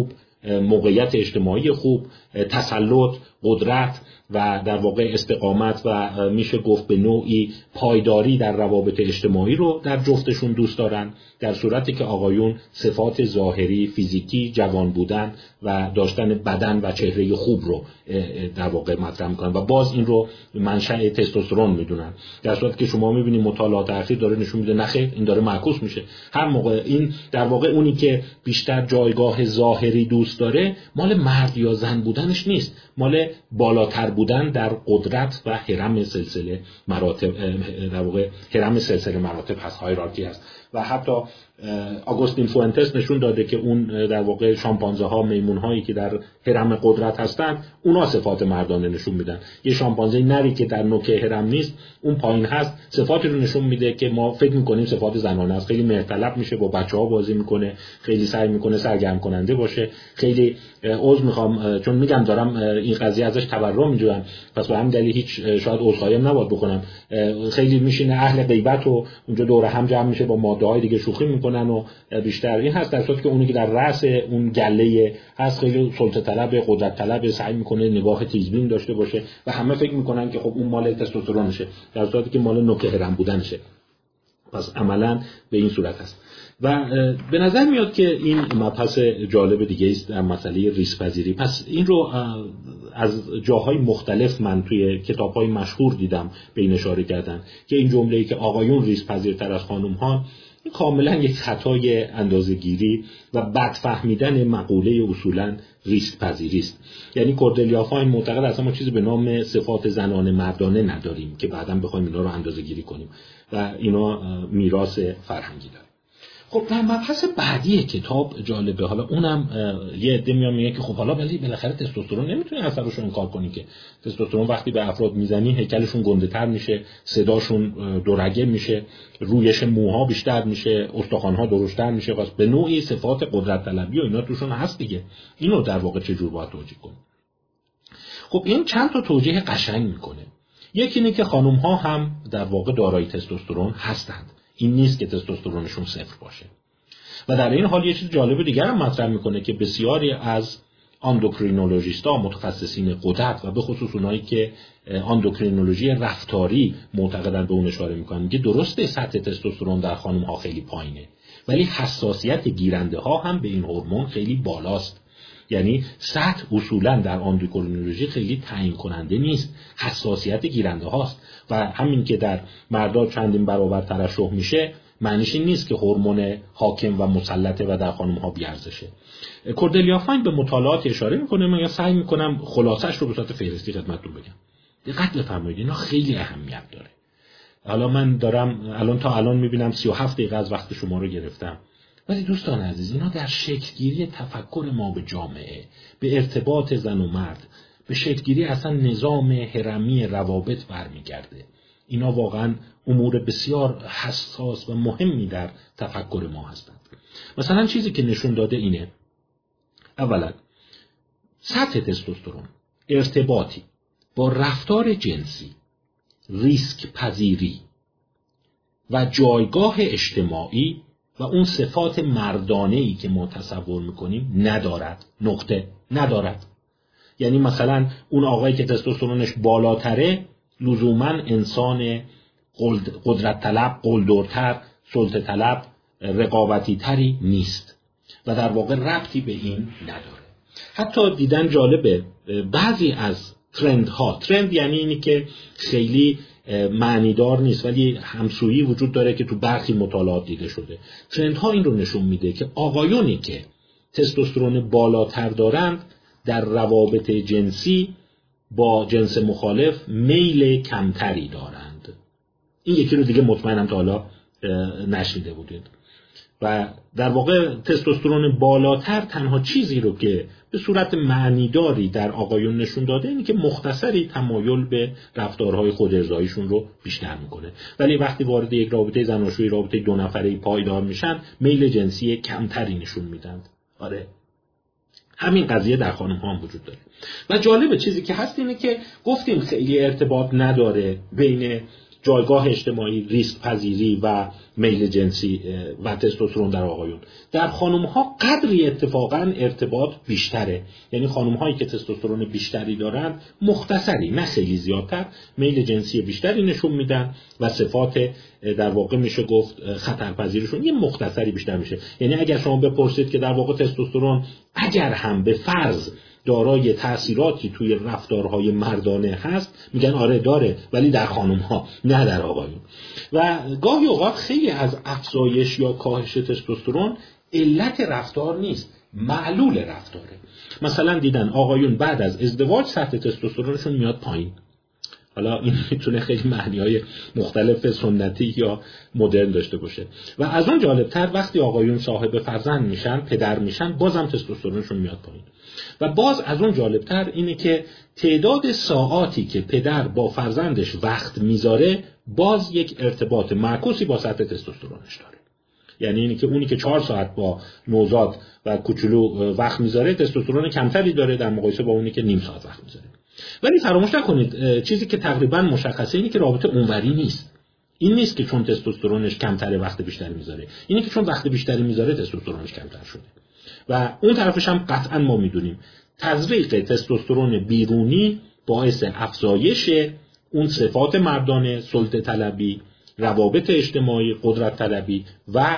موقعیت اجتماعی خوب، تسلط، قدرت و در واقع استقامت و میشه گفت به نوعی پایداری در روابط اجتماعی رو در جفتشون دوست دارن، در صورتی که آقایون صفات ظاهری، فیزیکی، جوان بودن و داشتن بدن و چهره خوب رو در واقع مطرح میکنن و باز این رو منشأ تستوسترون میدونن. در صورتی که شما میبینید مطالعات اخیر داره نشون میده نخیر، این داره معکوس میشه. هر موقع این در واقع اونی که بیشتر جایگاه ظاهری دوست داره مال مرد یا زن بودنش نیست، مال بالاتر بودن در قدرت و هرم سلسله مراتب، در واقع هرم سلسله مراتب هست، هایرارکی هست. و حتی آگوستین فوئنتس نشون داده که اون در واقع شامپانزه ها، میمون هایی که در هرم قدرت هستن اونا صفات مردانه نشون میدن. یه شامپانزه نری که در نوک هرم نیست، اون پایین هست، صفاتی رو نشون میده که ما فکر میکنیم صفات زنانه است. خیلی مهرطلب میشه، با بچه‌ها بازی میکنه، خیلی سعی میکنه سرگرم کننده باشه. خیلی عذر میخوام چون میگم دارم این قضیه ازش تبرع میجوام، پس به همین دلیل هیچ شاید عذرخواهی نباید بکنم. خیلی میشینه اهل غیبت و اونجا دور هم جمع میشه با ماده‌های دیگه شوخی میکنن و بیشتر این هست، در صورتی که اونی که در رأس اون گله هست خیلی سلطه طلب، قدرت طلب، سعی میکنه نگاه تیزبین داشته باشه و همه فکر میکنن که خب اون مال تستوسترونشه، در صورتی که مال نوک هرم بودنشه. پس عملاً به این صورت هست. و به نظر میاد که این مبحث جالب دیگه است در مسئله ریسک‌پذیری. پس این رو از جاهای مختلف من توی کتاب‌های مشهور دیدم به این اشاره کردن که این جمله‌ای که آقایون ریسک‌پذیرتر از خانم‌ها این کاملا یک خطای اندازه‌گیری و بد فهمیدن مقوله اصولا ریسک پذیری است. یعنی کوردلیا فاین معتقد اصلا ما چیزی به نام صفات زنانه مردانه نداریم که بعداً بخوایم اینا رو اندازه‌گیری کنیم و اینا میراث فرهنگی داره. خب در مبحث بعدی کتاب جالبه، حالا اونم یه عده میان میگه که خب حالا ولی بالاخره تستوسترون نمیتونی اثرش رو انکار کنی که تستوسترون وقتی به افراد میزنی هیکلشون گنده‌تر میشه، صداشون دورگه میشه، رویش موها بیشتر میشه، استخوان‌ها درشتر میشه، پس به نوعی صفات قدرت طلبی و اینا توشون هست دیگه. اینو در واقع چه جور باید توجیه کنیم؟ خب این چند تا توجیه قشنگ میکنه. یکی اینه که خانم‌ها هم در واقع دارای تستوسترون هستند. این نیست که تستوسترونشون صفر باشه. و در این حال یه چیز جالب دیگر هم مطرح میکنه که بسیاری از اندوکرینولوژیست‌ها، متخصصین غدد و به خصوص اونایی که اندوکرینولوژی رفتاری معتقدن به اون اشاره میکنن که درسته سطح تستوسترون در خانم‌ها خیلی پایینه ولی حساسیت گیرنده ها هم به این هورمون خیلی بالاست. یعنی سطح اصولا در اندوکرینولوژی خیلی تعیین کننده نیست، حساسیت گیرنده هاست و همین که در مردا چندین برابر ترشح میشه معنیش این نیست که هورمون حاکم و مسلطه و در خانم ها بیارزشه. کوردلیا فاین به مطالعات اشاره میکنه، من سعی میکنم خلاصش رو به صورت فهرستی خدمتتون بگم. دقت بفرمایید اینا خیلی اهمیت داره. حالا من دارم الان تا الان میبینم سی و هفت دقیقه از وقت شما رو گرفتم، ولی دوستان عزیز اینا در شکلگیری تفکر ما به جامعه، به ارتباط زن و مرد، به شکلگیری اصلا نظام هرمی روابط برمیگرده. اینا واقعا امور بسیار حساس و مهمی در تفکر ما هستند. مثلا چیزی که نشون داده اینه، اولا سطح تستوسترون ارتباطی با رفتار جنسی، ریسک پذیری و جایگاه اجتماعی و اون صفات مردانه‌ای که ما تصور میکنیم ندارد. نقطه. ندارد. یعنی مثلا اون آقایی که تستوسترونش بالاتره لزوما انسان قدرت طلب، قلدرتر، سلطه طلب، رقابتی تری نیست و در واقع ربطی به این نداره. حتی دیدن جالبه بعضی از ترند ها، ترند یعنی اینی که خیلی معنیدار نیست ولی همسویی وجود داره که تو برخی مطالعات دیده شده. ترند ها این رو نشون میده که آقایونی که تستوسترون بالاتر دارند در روابط جنسی با جنس مخالف میل کمتری دارند. این یکی رو دیگه مطمئنم تا حالا نشنیده بودید. و در واقع تستوسترون بالاتر تنها چیزی رو که به صورت معنیداری در آقایون نشون داده اینه که مختصری تمایل به رفتارهای خودارضاییشون رو بیشتر میکنه، ولی وقتی وارد یک رابطه زناشویی، رابطه دو نفره پایدار میشن میل جنسی کمتری نشون میدن. آره همین قضیه در خانم ها هم وجود داره. و جالب چیزی که هست اینه که گفتیم خیلی ارتباط نداره بین جایگاه اجتماعی، ریسک پذیری و میل جنسی و تستوسترون در آقایون. در خانم ها قدری اتفاقا ارتباط بیشتره، یعنی خانم هایی که تستوسترون بیشتری دارن مختصری نه خیلی زیادتر میل جنسی بیشتری نشون میدن و صفات در واقع میشه گفت خطرپذیرشون یه مختصری بیشتر میشه. یعنی اگر شما بپرسید که در واقع تستوسترون اگر هم به فرض دارای تأثیراتی توی رفتارهای مردانه هست، میگن آره داره، ولی در خانم ها نه در آقایون. و گاهی اوقات خیلی از افزایش یا کاهش تستوسترون علت رفتار نیست، معلول رفتاره. مثلا دیدن آقایون بعد از ازدواج سطح تستوسترونشون میاد پایین. حالا این میتونه خیلی معنی‌های مختلف سنتی یا مدرن داشته باشه. و از اون جالبتر وقتی آقایون صاحب فرزند میشن، پدر میشن، بازم تستوسترونشون میاد پایین. و باز از اون جالبتر اینه که تعداد ساعاتی که پدر با فرزندش وقت میذاره باز یک ارتباط معکوسی با سطح تستوسترونش داره. یعنی اینی که اونی که چهار ساعت با نوزاد و کوچولو وقت میذاره تستوسترون کمتری داره در مقایسه با اونی که نیم ساعت وقت میذاره. ولی فراموش نکنید چیزی که تقریبا مشخصه اینه که رابطه اونوری نیست. این نیست که چون تستوسترونش کمتره وقت بیشتری میذاره، اینه که چون وقت بیشتری میذاره تستوسترونش کمتر شده. و اون طرفش هم قطعا ما میدونیم تزریق تستوسترون بیرونی باعث افزایش اون صفات مردانه، سلطه طلبی، روابط اجتماعی، قدرت طلبی و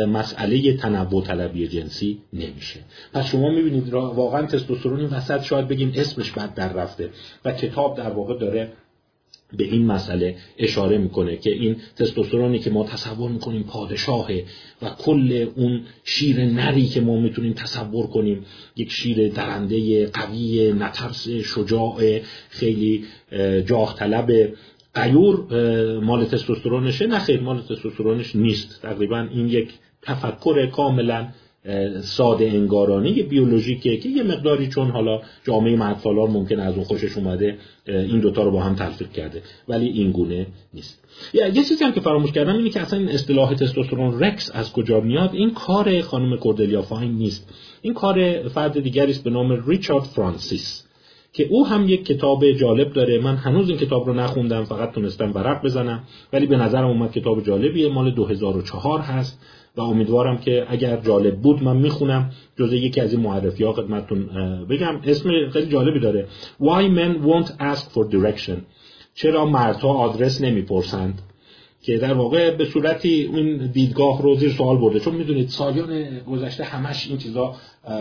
مسئله تنوع طلبی جنسی نمیشه. پس شما میبینید واقعا تستوسترون این وسط شاید بگیم اسمش بد در رفته و کتاب در واقع داره به این مسئله اشاره میکنه که این تستوسترونی که ما تصور میکنیم پادشاهه و کل اون شیر نری که ما میتونیم تصور کنیم، یک شیر درنده قوی، نترس، شجاع، خیلی جاه طلب، غیور، مال تستوسترونشه. نه خیر، مال تستوسترونش نیست. تقریبا این یک تفکر کاملا ساده انگارانه بیولوژیکه که یه مقداری چون حالا جامعه مردسالار ممکن از اون خوشش اومده این دوتا رو با هم تلفیق کرده، ولی این گونه نیست. یه چیزی هم که فراموش کردم اینه که اصلا این اصطلاح تستوسترون رکس از کجا میاد. این کار خانم کوردلیا فاین نیست، این کار فرد دیگری است به نام ریچارد فرانسیس که او هم یک کتاب جالب داره. من هنوز این کتاب رو نخوندم، فقط تونستم ورق بزنم، ولی به نظرم اومد کتاب جالبیه، مال دو هزار و چهار هست و امیدوارم که اگر جالب بود من میخونم، جزء یکی از این معرفی ها خدمتتون بگم. اسم خیلی جالبی داره، Why Men Won't Ask for Direction، چرا مردها آدرس نمیپرسند، که در واقع به صورتی این دیدگاه رو زیر سوال برده. چون میدونید سالیان گذشته همش این چیزا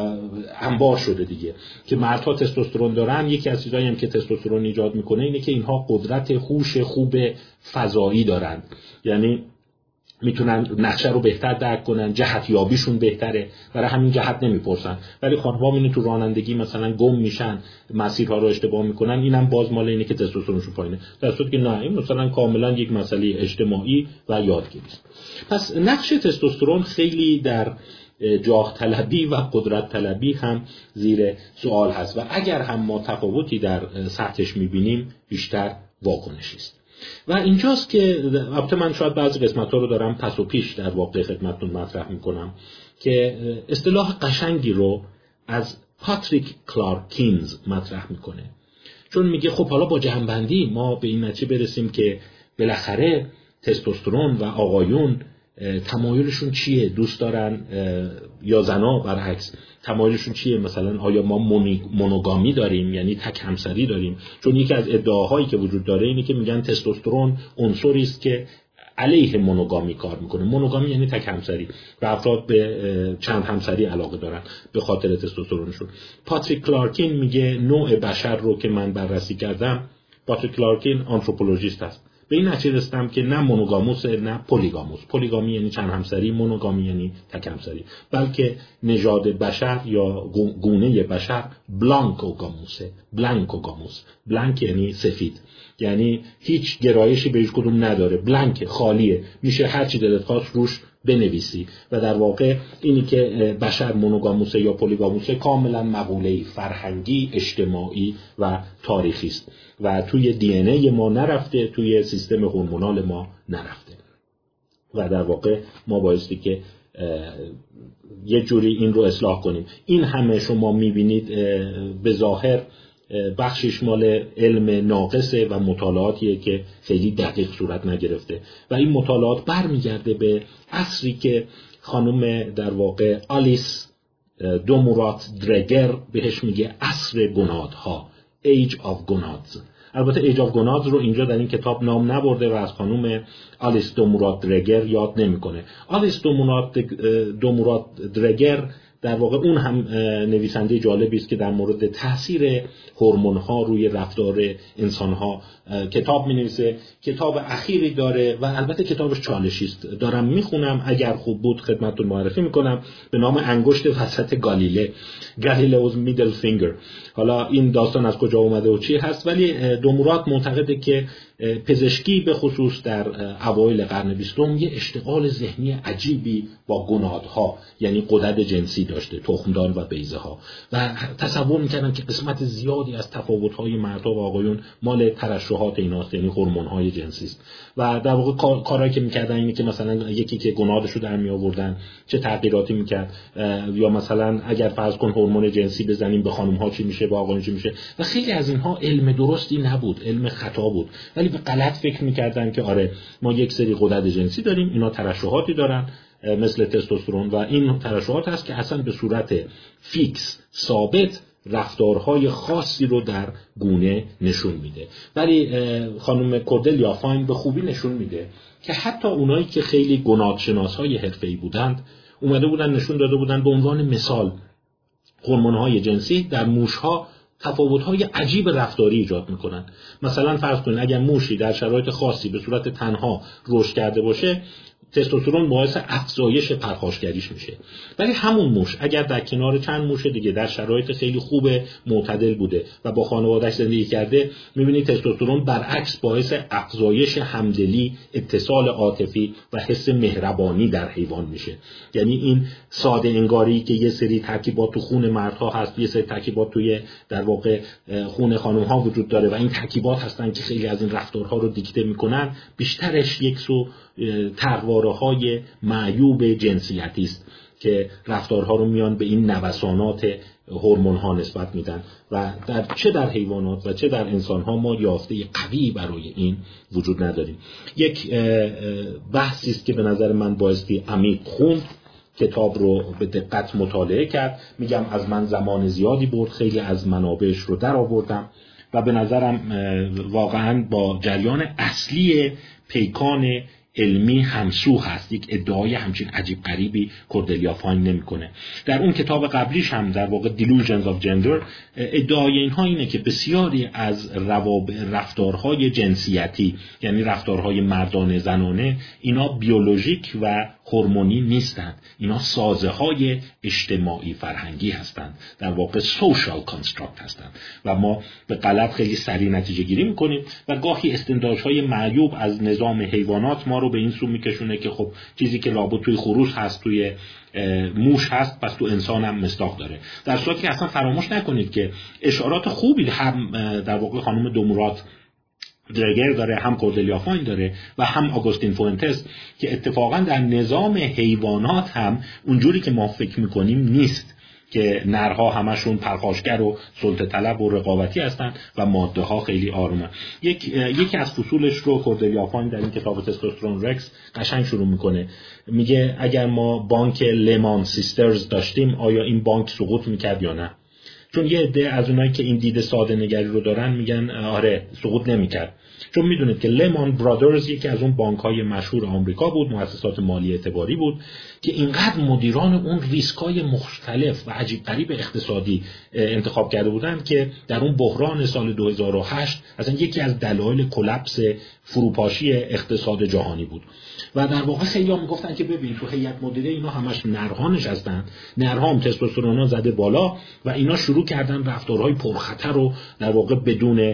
انبار شده دیگه که مردها تستوسترون دارن. یکی از چیزایی هم که تستوسترون ایجاد میکنه اینه که اینها قدرت هوش خوب فضایی دارن، یعنی میتونن نقشه رو بهتر درک کنن، جهت یابیشون بهتره، برای همین جهت نمیپرسن. ولی خانم‌ها میبینید تو رانندگی مثلا گم میشن، مسیرها رو اشتباه میکنن، اینم باز مال اینه که تستوسترونشون پایینه، در صورتی که نه، این مثلا کاملا یک مسئله اجتماعی و یادگیری است. پس نقش تستوسترون خیلی در جاه طلبی و قدرت طلبی هم زیر سوال هست و اگر هم ما تفاوتی در سطحش میبینیم بیشتر واکنشی است. و اینجاست که البته من شاید بعضی قسمت‌ها رو دارم پس و پیش در واقع خدمتتون مطرح میکنم که اصطلاح قشنگی رو از پاتریک کلارکینز مطرح میکنه، چون میگه خب حالا با جمع‌بندی ما به این نتیجه برسیم که بالاخره تستوسترون و آقایون تمایلشون چیه، دوست دارن یا زنا برعکس تمایلشون چیه، مثلا آیا ما مونوگامی داریم یعنی تک همسری داریم. چون یکی از ادعاهایی که وجود داره اینه که میگن تستوسترون عنصری است که علیه مونوگامی کار میکنه. مونوگامی یعنی تک همسری و افراد به چند همسری علاقه دارن به خاطر تستوسترونشون. پاتریک کلارکین میگه نوع بشر رو که من بررسی کردم، پاتریک کلارکین آنتروپولوژیست است، به این نتیجه رسیدم که نه مونوگاموس نه پلیگاموس. پلیگامی یعنی چند همسری، مونوگامی یعنی تک همسری، بلکه نژاد بشر یا گونه بشر بلانکوگاموسه. بلانکوگاموس، بلانک یعنی سفید، یعنی هیچ گرایشی به هیچ کدوم نداره، بلانک، خالیه، میشه هر چی دلت خواست روش بنویسی. و در واقع اینی که بشر مونوگاموسه یا پلیگاموسه کاملا مقوله‌ای فرهنگی، اجتماعی و تاریخی است و توی دی ان ای ما نرفته، توی سیستم هورمونال ما نرفته و در واقع ما بایستی که یه جوری این رو اصلاح کنیم. این همه شما میبینید به ظاهر بخشش مال علم ناقصه و مطالعاتیه که خیلی دقیق صورت نگرفته و این مطالعات برمیگرده به عصری که خانم در واقع آلیس دومورات درگر بهش میگه عصر گنادها، Age of Gonads. البته ایج آف گونادز رو اینجا در این کتاب نام نبرده و از خانم آلیس دومورات درگر یاد نمیکنه. آلیس دومورات دومورات درگر در واقع اون هم نویسنده جالبی است که در مورد تاثیر هورمون‌ها روی رفتار انسان‌ها کتاب می‌نویسه. کتاب اخیری داره و البته کتابش چالشی است. دارم میخونم، اگر خوب بود خدمتتون معرفی میکنم، به نام انگشت وسط گالیله، گالیلئوز میدل فینگر. حالا این داستان از کجا اومده و چی هست، ولی دومورات معتقده که پزشکی به خصوص در اوایل قرن بیستم یه اشتغال ذهنی عجیبی با گونادها، یعنی غدد جنسی داشته، تخمدان و بیضه ها، و تصور میکردن که قسمت زیادی از تفاوت‌های مردها و آقایون مال ترشحات ایناست، یعنی هورمون‌های جنسی است. و در واقع کارهایی که میکردن اینه که مثلا یکی که گنادش رو در می آوردن چه تغییراتی میکرد، یا مثلا اگر فرض کن هورمون جنسی بزنیم به خانم‌ها چی میشه، به آقایون چی میشه، و خیلی از اینها علم درستی نبود، علم خطا بود، ولی به غلط فکر میکردن که آره ما یک سری غدد جنسی داریم، اینا ترشحاتی دارن مثل تستوسترون و این ترشحات هست که اصلا به صورت فیکس ثابت رفتارهای خاصی رو در گونه نشون میده. ولی خانم کوردلیا فاین به خوبی نشون میده که حتی اونایی که خیلی گنادشناس‌های حرفه‌ای بودند اومده بودن نشون داده بودن به عنوان مثال هورمون‌های جنسی در موش‌ها تفاوت‌های عجیب رفتاری ایجاد می‌کنن. مثلا فرض کنید اگر موشی در شرایط خاصی به صورت تنها رشد کرده باشه، تستوسترون باعث افزایش پرخاشگریش میشه. ولی همون موش اگر در کنار چند موش دیگه در شرایط خیلی خوب معتدل بوده و با خانواده‌اش زندگی کرده، می‌بینید تستوسترون برعکس باعث افزایش همدلی، اتصال عاطفی و حس مهربانی در حیوان میشه. یعنی این ساده انگاری که یه سری ترکیبات تو خون مردها هست، یه سری ترکیبات توی در واقع خون خانم‌ها وجود داره و این ترکیبات هستن که خیلی از این رفتارها رو دیکته میکنن، بیشترش یک سو تقوارهای معیوب جنسیتی است که رفتارها رو میان به این نوسانات هورمون‌ها نسبت میدن و در چه در حیوانات و چه در انسان‌ها ما یافته قوی برای این وجود نداریم. یک بحثی است که به نظر من بایستی عمیق خوند، کتاب رو به دقت مطالعه کرد. میگم از من زمان زیادی برد، خیلی از منابعش رو در آوردم و به نظرم واقعاً با جریان اصلی پیکان علمی همسو هست. یک ادعای همچین عجیب غریبی کوردلیا فاین نمیکنه. در اون کتاب قبلیش هم در واقع Delusions of Gender ادعای اینها اینه که بسیاری از روابط رفتارهای جنسیتی، یعنی رفتارهای مردانه زنانه، اینا بیولوژیک و هورمونی نیستند، اینا سازه های اجتماعی فرهنگی هستند، در واقع social construct هستند و ما به غلط خیلی سریع نتیجه گیری میکنیم و گاهی استنتاج‌های معیوب از نظام حیوانات ما رو به این سو میکشونه که خب چیزی که لابد توی خروس هست توی موش هست پس تو انسان هم مصداق داره، در صورتی که اصلا فراموش نکنید که اشارات خوبی هم در واقع خانم دومورات درگر داره، هم کوردلیا فاین داره و هم آگوستین فوئنتس که اتفاقا در نظام حیوانات هم اونجوری که ما فکر میکنیم نیست که نرها همشون پرخاشگر و سلطه طلب و رقابتی هستن و ماده ها خیلی آرومه. یک یکی از فصولش رو کوردلیا فاین در این کتاب تستوسترون رکس قشنگ شروع میکنه، میگه اگر ما بانک لیمان سیسترز داشتیم آیا این بانک سقوط میکرد یا نه؟ چون یه عده از اونایی که این دید ساده نگری رو دارن میگن آره سقوط نمیکرد، چون میدونید که لیمان برادرز یکی از اون بانک‌های مشهور آمریکا بود، مؤسسات مالی اعتباری بود که اینقدر مدیران اون ریسک‌های مختلف و عجیب غریب اقتصادی انتخاب کرده بودن که در اون بحران سال دو هزار و هشت اصلا یکی از دلایل کلاپس فروپاشی اقتصاد جهانی بود و در واقع خیلی‌ها میگفتن که ببین تو هیئت مدیره اینا همش نرها نشستن، نرها هم تستوسترونا زده بالا و اینا شروع کردن رفتارهای پرخطر رو در واقع بدون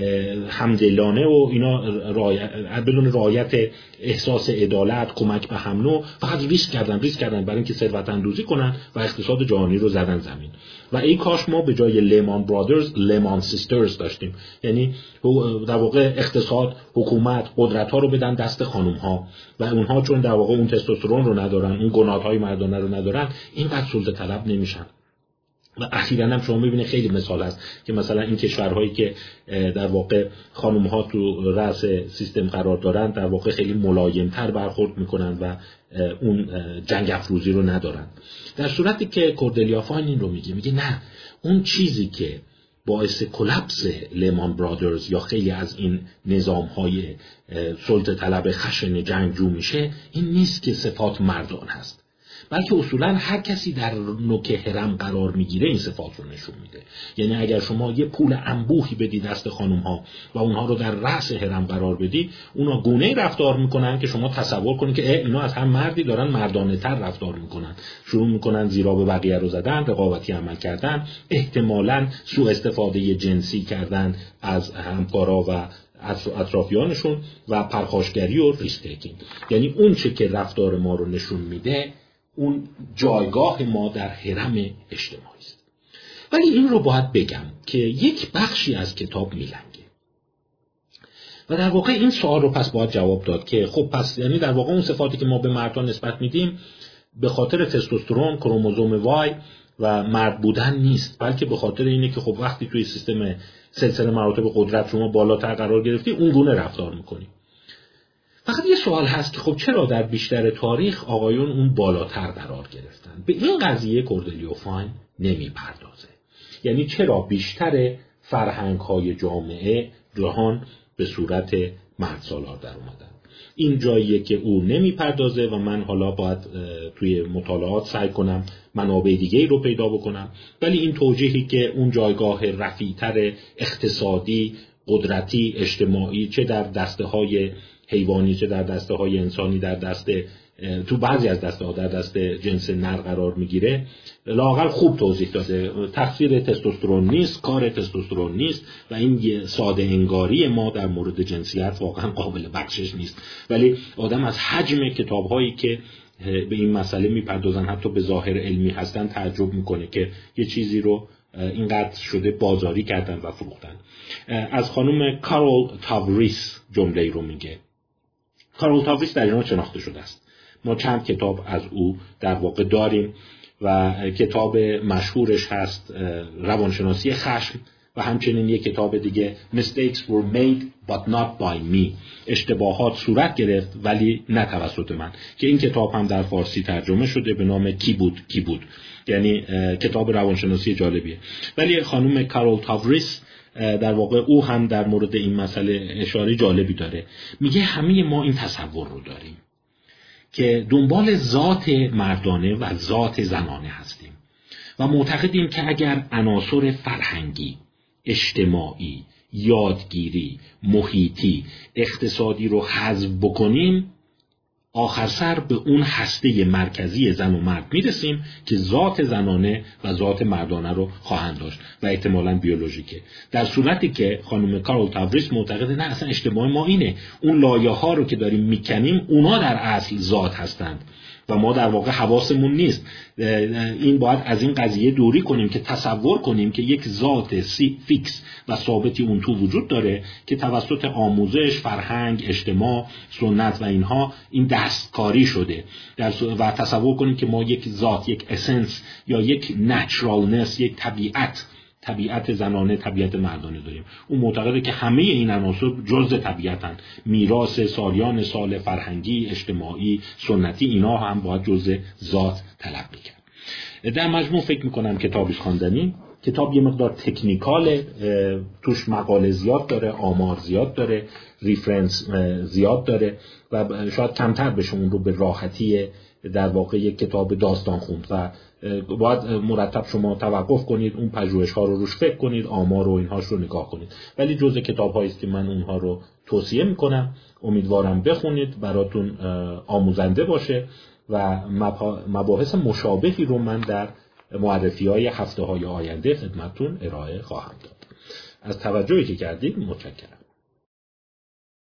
همدلانه و اینا رعایت بدون رعایت احساس عدالت، کمک به هم نوع، فقط ریسک کردن ریسک کردن برای اینکه ثروت اندوزی کنن و اقتصاد جهانی رو زدن زمین. و ای کاش ما به جای لیمان برادرز لیمان سیسترز داشتیم، یعنی در واقع اقتصاد، حکومت قدرت ها رو بدن دست خانم ها و اونها چون در واقع اون تستوسترون رو ندارن، اون گناه‌های مردانه رو ندارن، اینقدر سلطه طلب نمیشن. و اخیراً هم شما ببینید خیلی مثال هست که مثلا این کشورهایی که در واقع خانم ها تو رأس سیستم قرار دارن در واقع خیلی ملایم‌تر برخورد میکنن و اون جنگ افروزی رو ندارن، در صورتی که کوردلیا فاین این رو میگه میگه نه، اون چیزی که باعث کلپس لیمان برادرز یا خیلی از این نظام‌های سلطه طلب خشن جنگجو میشه این نیست که صفات مردان هست، بلکه اصولا هر کسی در نوک هرم قرار میگیره این صفات رو نشون میده. یعنی اگر شما یه پول انبوهی بدی دست خانم ها و اونها رو در رأس هرم قرار بدی، اونا گونه‌ای رفتار میکنن که شما تصور کنید که اینا از هم مردی دارن مردانه تر رفتار میکنن، شروع میکنن زیرا به بقیه رو زدن، رقابتی عمل کردن، احتمالاً سوء استفاده جنسی کردن از همکارا و اطرافیانشون و پرخاشگری و ریسک تیکینگ. یعنی اون چه که رفتار ما رو نشون میده اون جایگاه ما در هرم اجتماعی است. ولی این رو باید بگم که یک بخشی از کتاب میلنگه و در واقع این سوال رو پس باید جواب داد که خب پس یعنی در واقع اون صفاتی که ما به مردان نسبت میدیم به خاطر تستوسترون، کروموزوم وای و مرد بودن نیست، بلکه به خاطر اینه که خب وقتی توی سیستم سلسله مراتب قدرت شما بالاتر قرار گرفتی اون گونه رفتار میکنی. فقط یه سوال هست که خب چرا در بیشتر تاریخ آقایون اون بالاتر قرار گرفتن؟ به این قضیه کوردلیا فاین نمیپردازه. یعنی چرا بیشتر فرهنگ‌های جامعه جهان به صورت مرد سالار در اومدن؟ این جاییه که او نمیپردازه و من حالا باید توی مطالعات سعی کنم منابع دیگه رو پیدا بکنم، ولی این توجیهی که اون جایگاه رفیع‌تر اقتصادی، قدرتی، اجتماعی چه در دسته‌های حیوانی چه در دسته‌های انسانی در دست تو بعضی از دسته‌ها در دست جنس نر قرار میگیره لااقل خوب توضیح داده. تفسیر تستوسترون نیست، کار تستوسترون نیست و این ساده انگاری ما در مورد جنسیت واقعا قابل بخشش نیست. ولی آدم از حجم کتاب‌هایی که به این مسئله میپردازن حتی به ظاهر علمی هستن تعجب میکنه که یه چیزی رو اینقدر شده بازاری کردن و فروختن. از خانم کارول تاوریس جمله‌ای رو میگه. کارول تاوریس در ایران شناخته شده است. ما چند کتاب از او در واقع داریم و کتاب مشهورش هست روانشناسی خشم و همچنین یک کتاب دیگه Mistakes were made but not by me، اشتباهات صورت گرفت ولی نه توسط من، که این کتاب هم در فارسی ترجمه شده به نام کی بود کی بود، یعنی کتاب روانشناسی جالبیه. ولی خانم کارول تاوریس در واقع او هم در مورد این مسئله اشاره جالبی داره. میگه همه ما این تصور رو داریم که دنبال ذات مردانه و ذات زنانه هستیم و معتقدیم که اگر عناصر فرهنگی، اجتماعی، یادگیری، محیطی، اقتصادی رو حذف بکنیم آخر سر به اون هسته مرکزی زن و مرد میرسیم که ذات زنانه و ذات مردانه رو خواهند داشت و احتمالاً بیولوژیکه. در صورتی که خانم کارول تاوریس معتقده نه، اصلا اشتباه ما اینه اون لایه ها رو که داریم میکنیم اونا در اصل ذات هستند و ما در واقع حواسمون نیست. این باید از این قضیه دوری کنیم که تصور کنیم که یک ذات فیکس و ثابتی اون تو وجود داره که توسط آموزش، فرهنگ، اجتماع، سنت و اینها این دستکاری شده و تصور کنیم که ما یک ذات، یک اسنس یا یک نچرالنس، یک طبیعت طبیعت زنانه، طبیعت مردانه داریم. اون معتقده که همه این عناصر جزء طبیعتن، میراث سالیان سال فرهنگی، اجتماعی، سنتی، اینا هم باید جزء ذات تلقی کرد. در مجموع فکر میکنم کتابی خواندنی، کتاب یه مقدار تکنیکاله، توش مقاله زیاد داره، آمار زیاد داره، ریفرنس زیاد داره و شاید کمتر بشه اون رو به راحتی در واقع یک کتاب داستان خوند و باید مرتب شما توقف کنید، اون پژوهش ها رو روش فکر کنید، آمار و اینهاش رو نگاه کنید. ولی جزء کتاب هایی است که من اونها رو توصیه میکنم، امیدوارم بخونید، براتون آموزنده باشه و مباحث مشابهی رو من در معرفی های هفته های آینده خدمتتون ارائه خواهم داد. از توجهی که کردید متشکرم.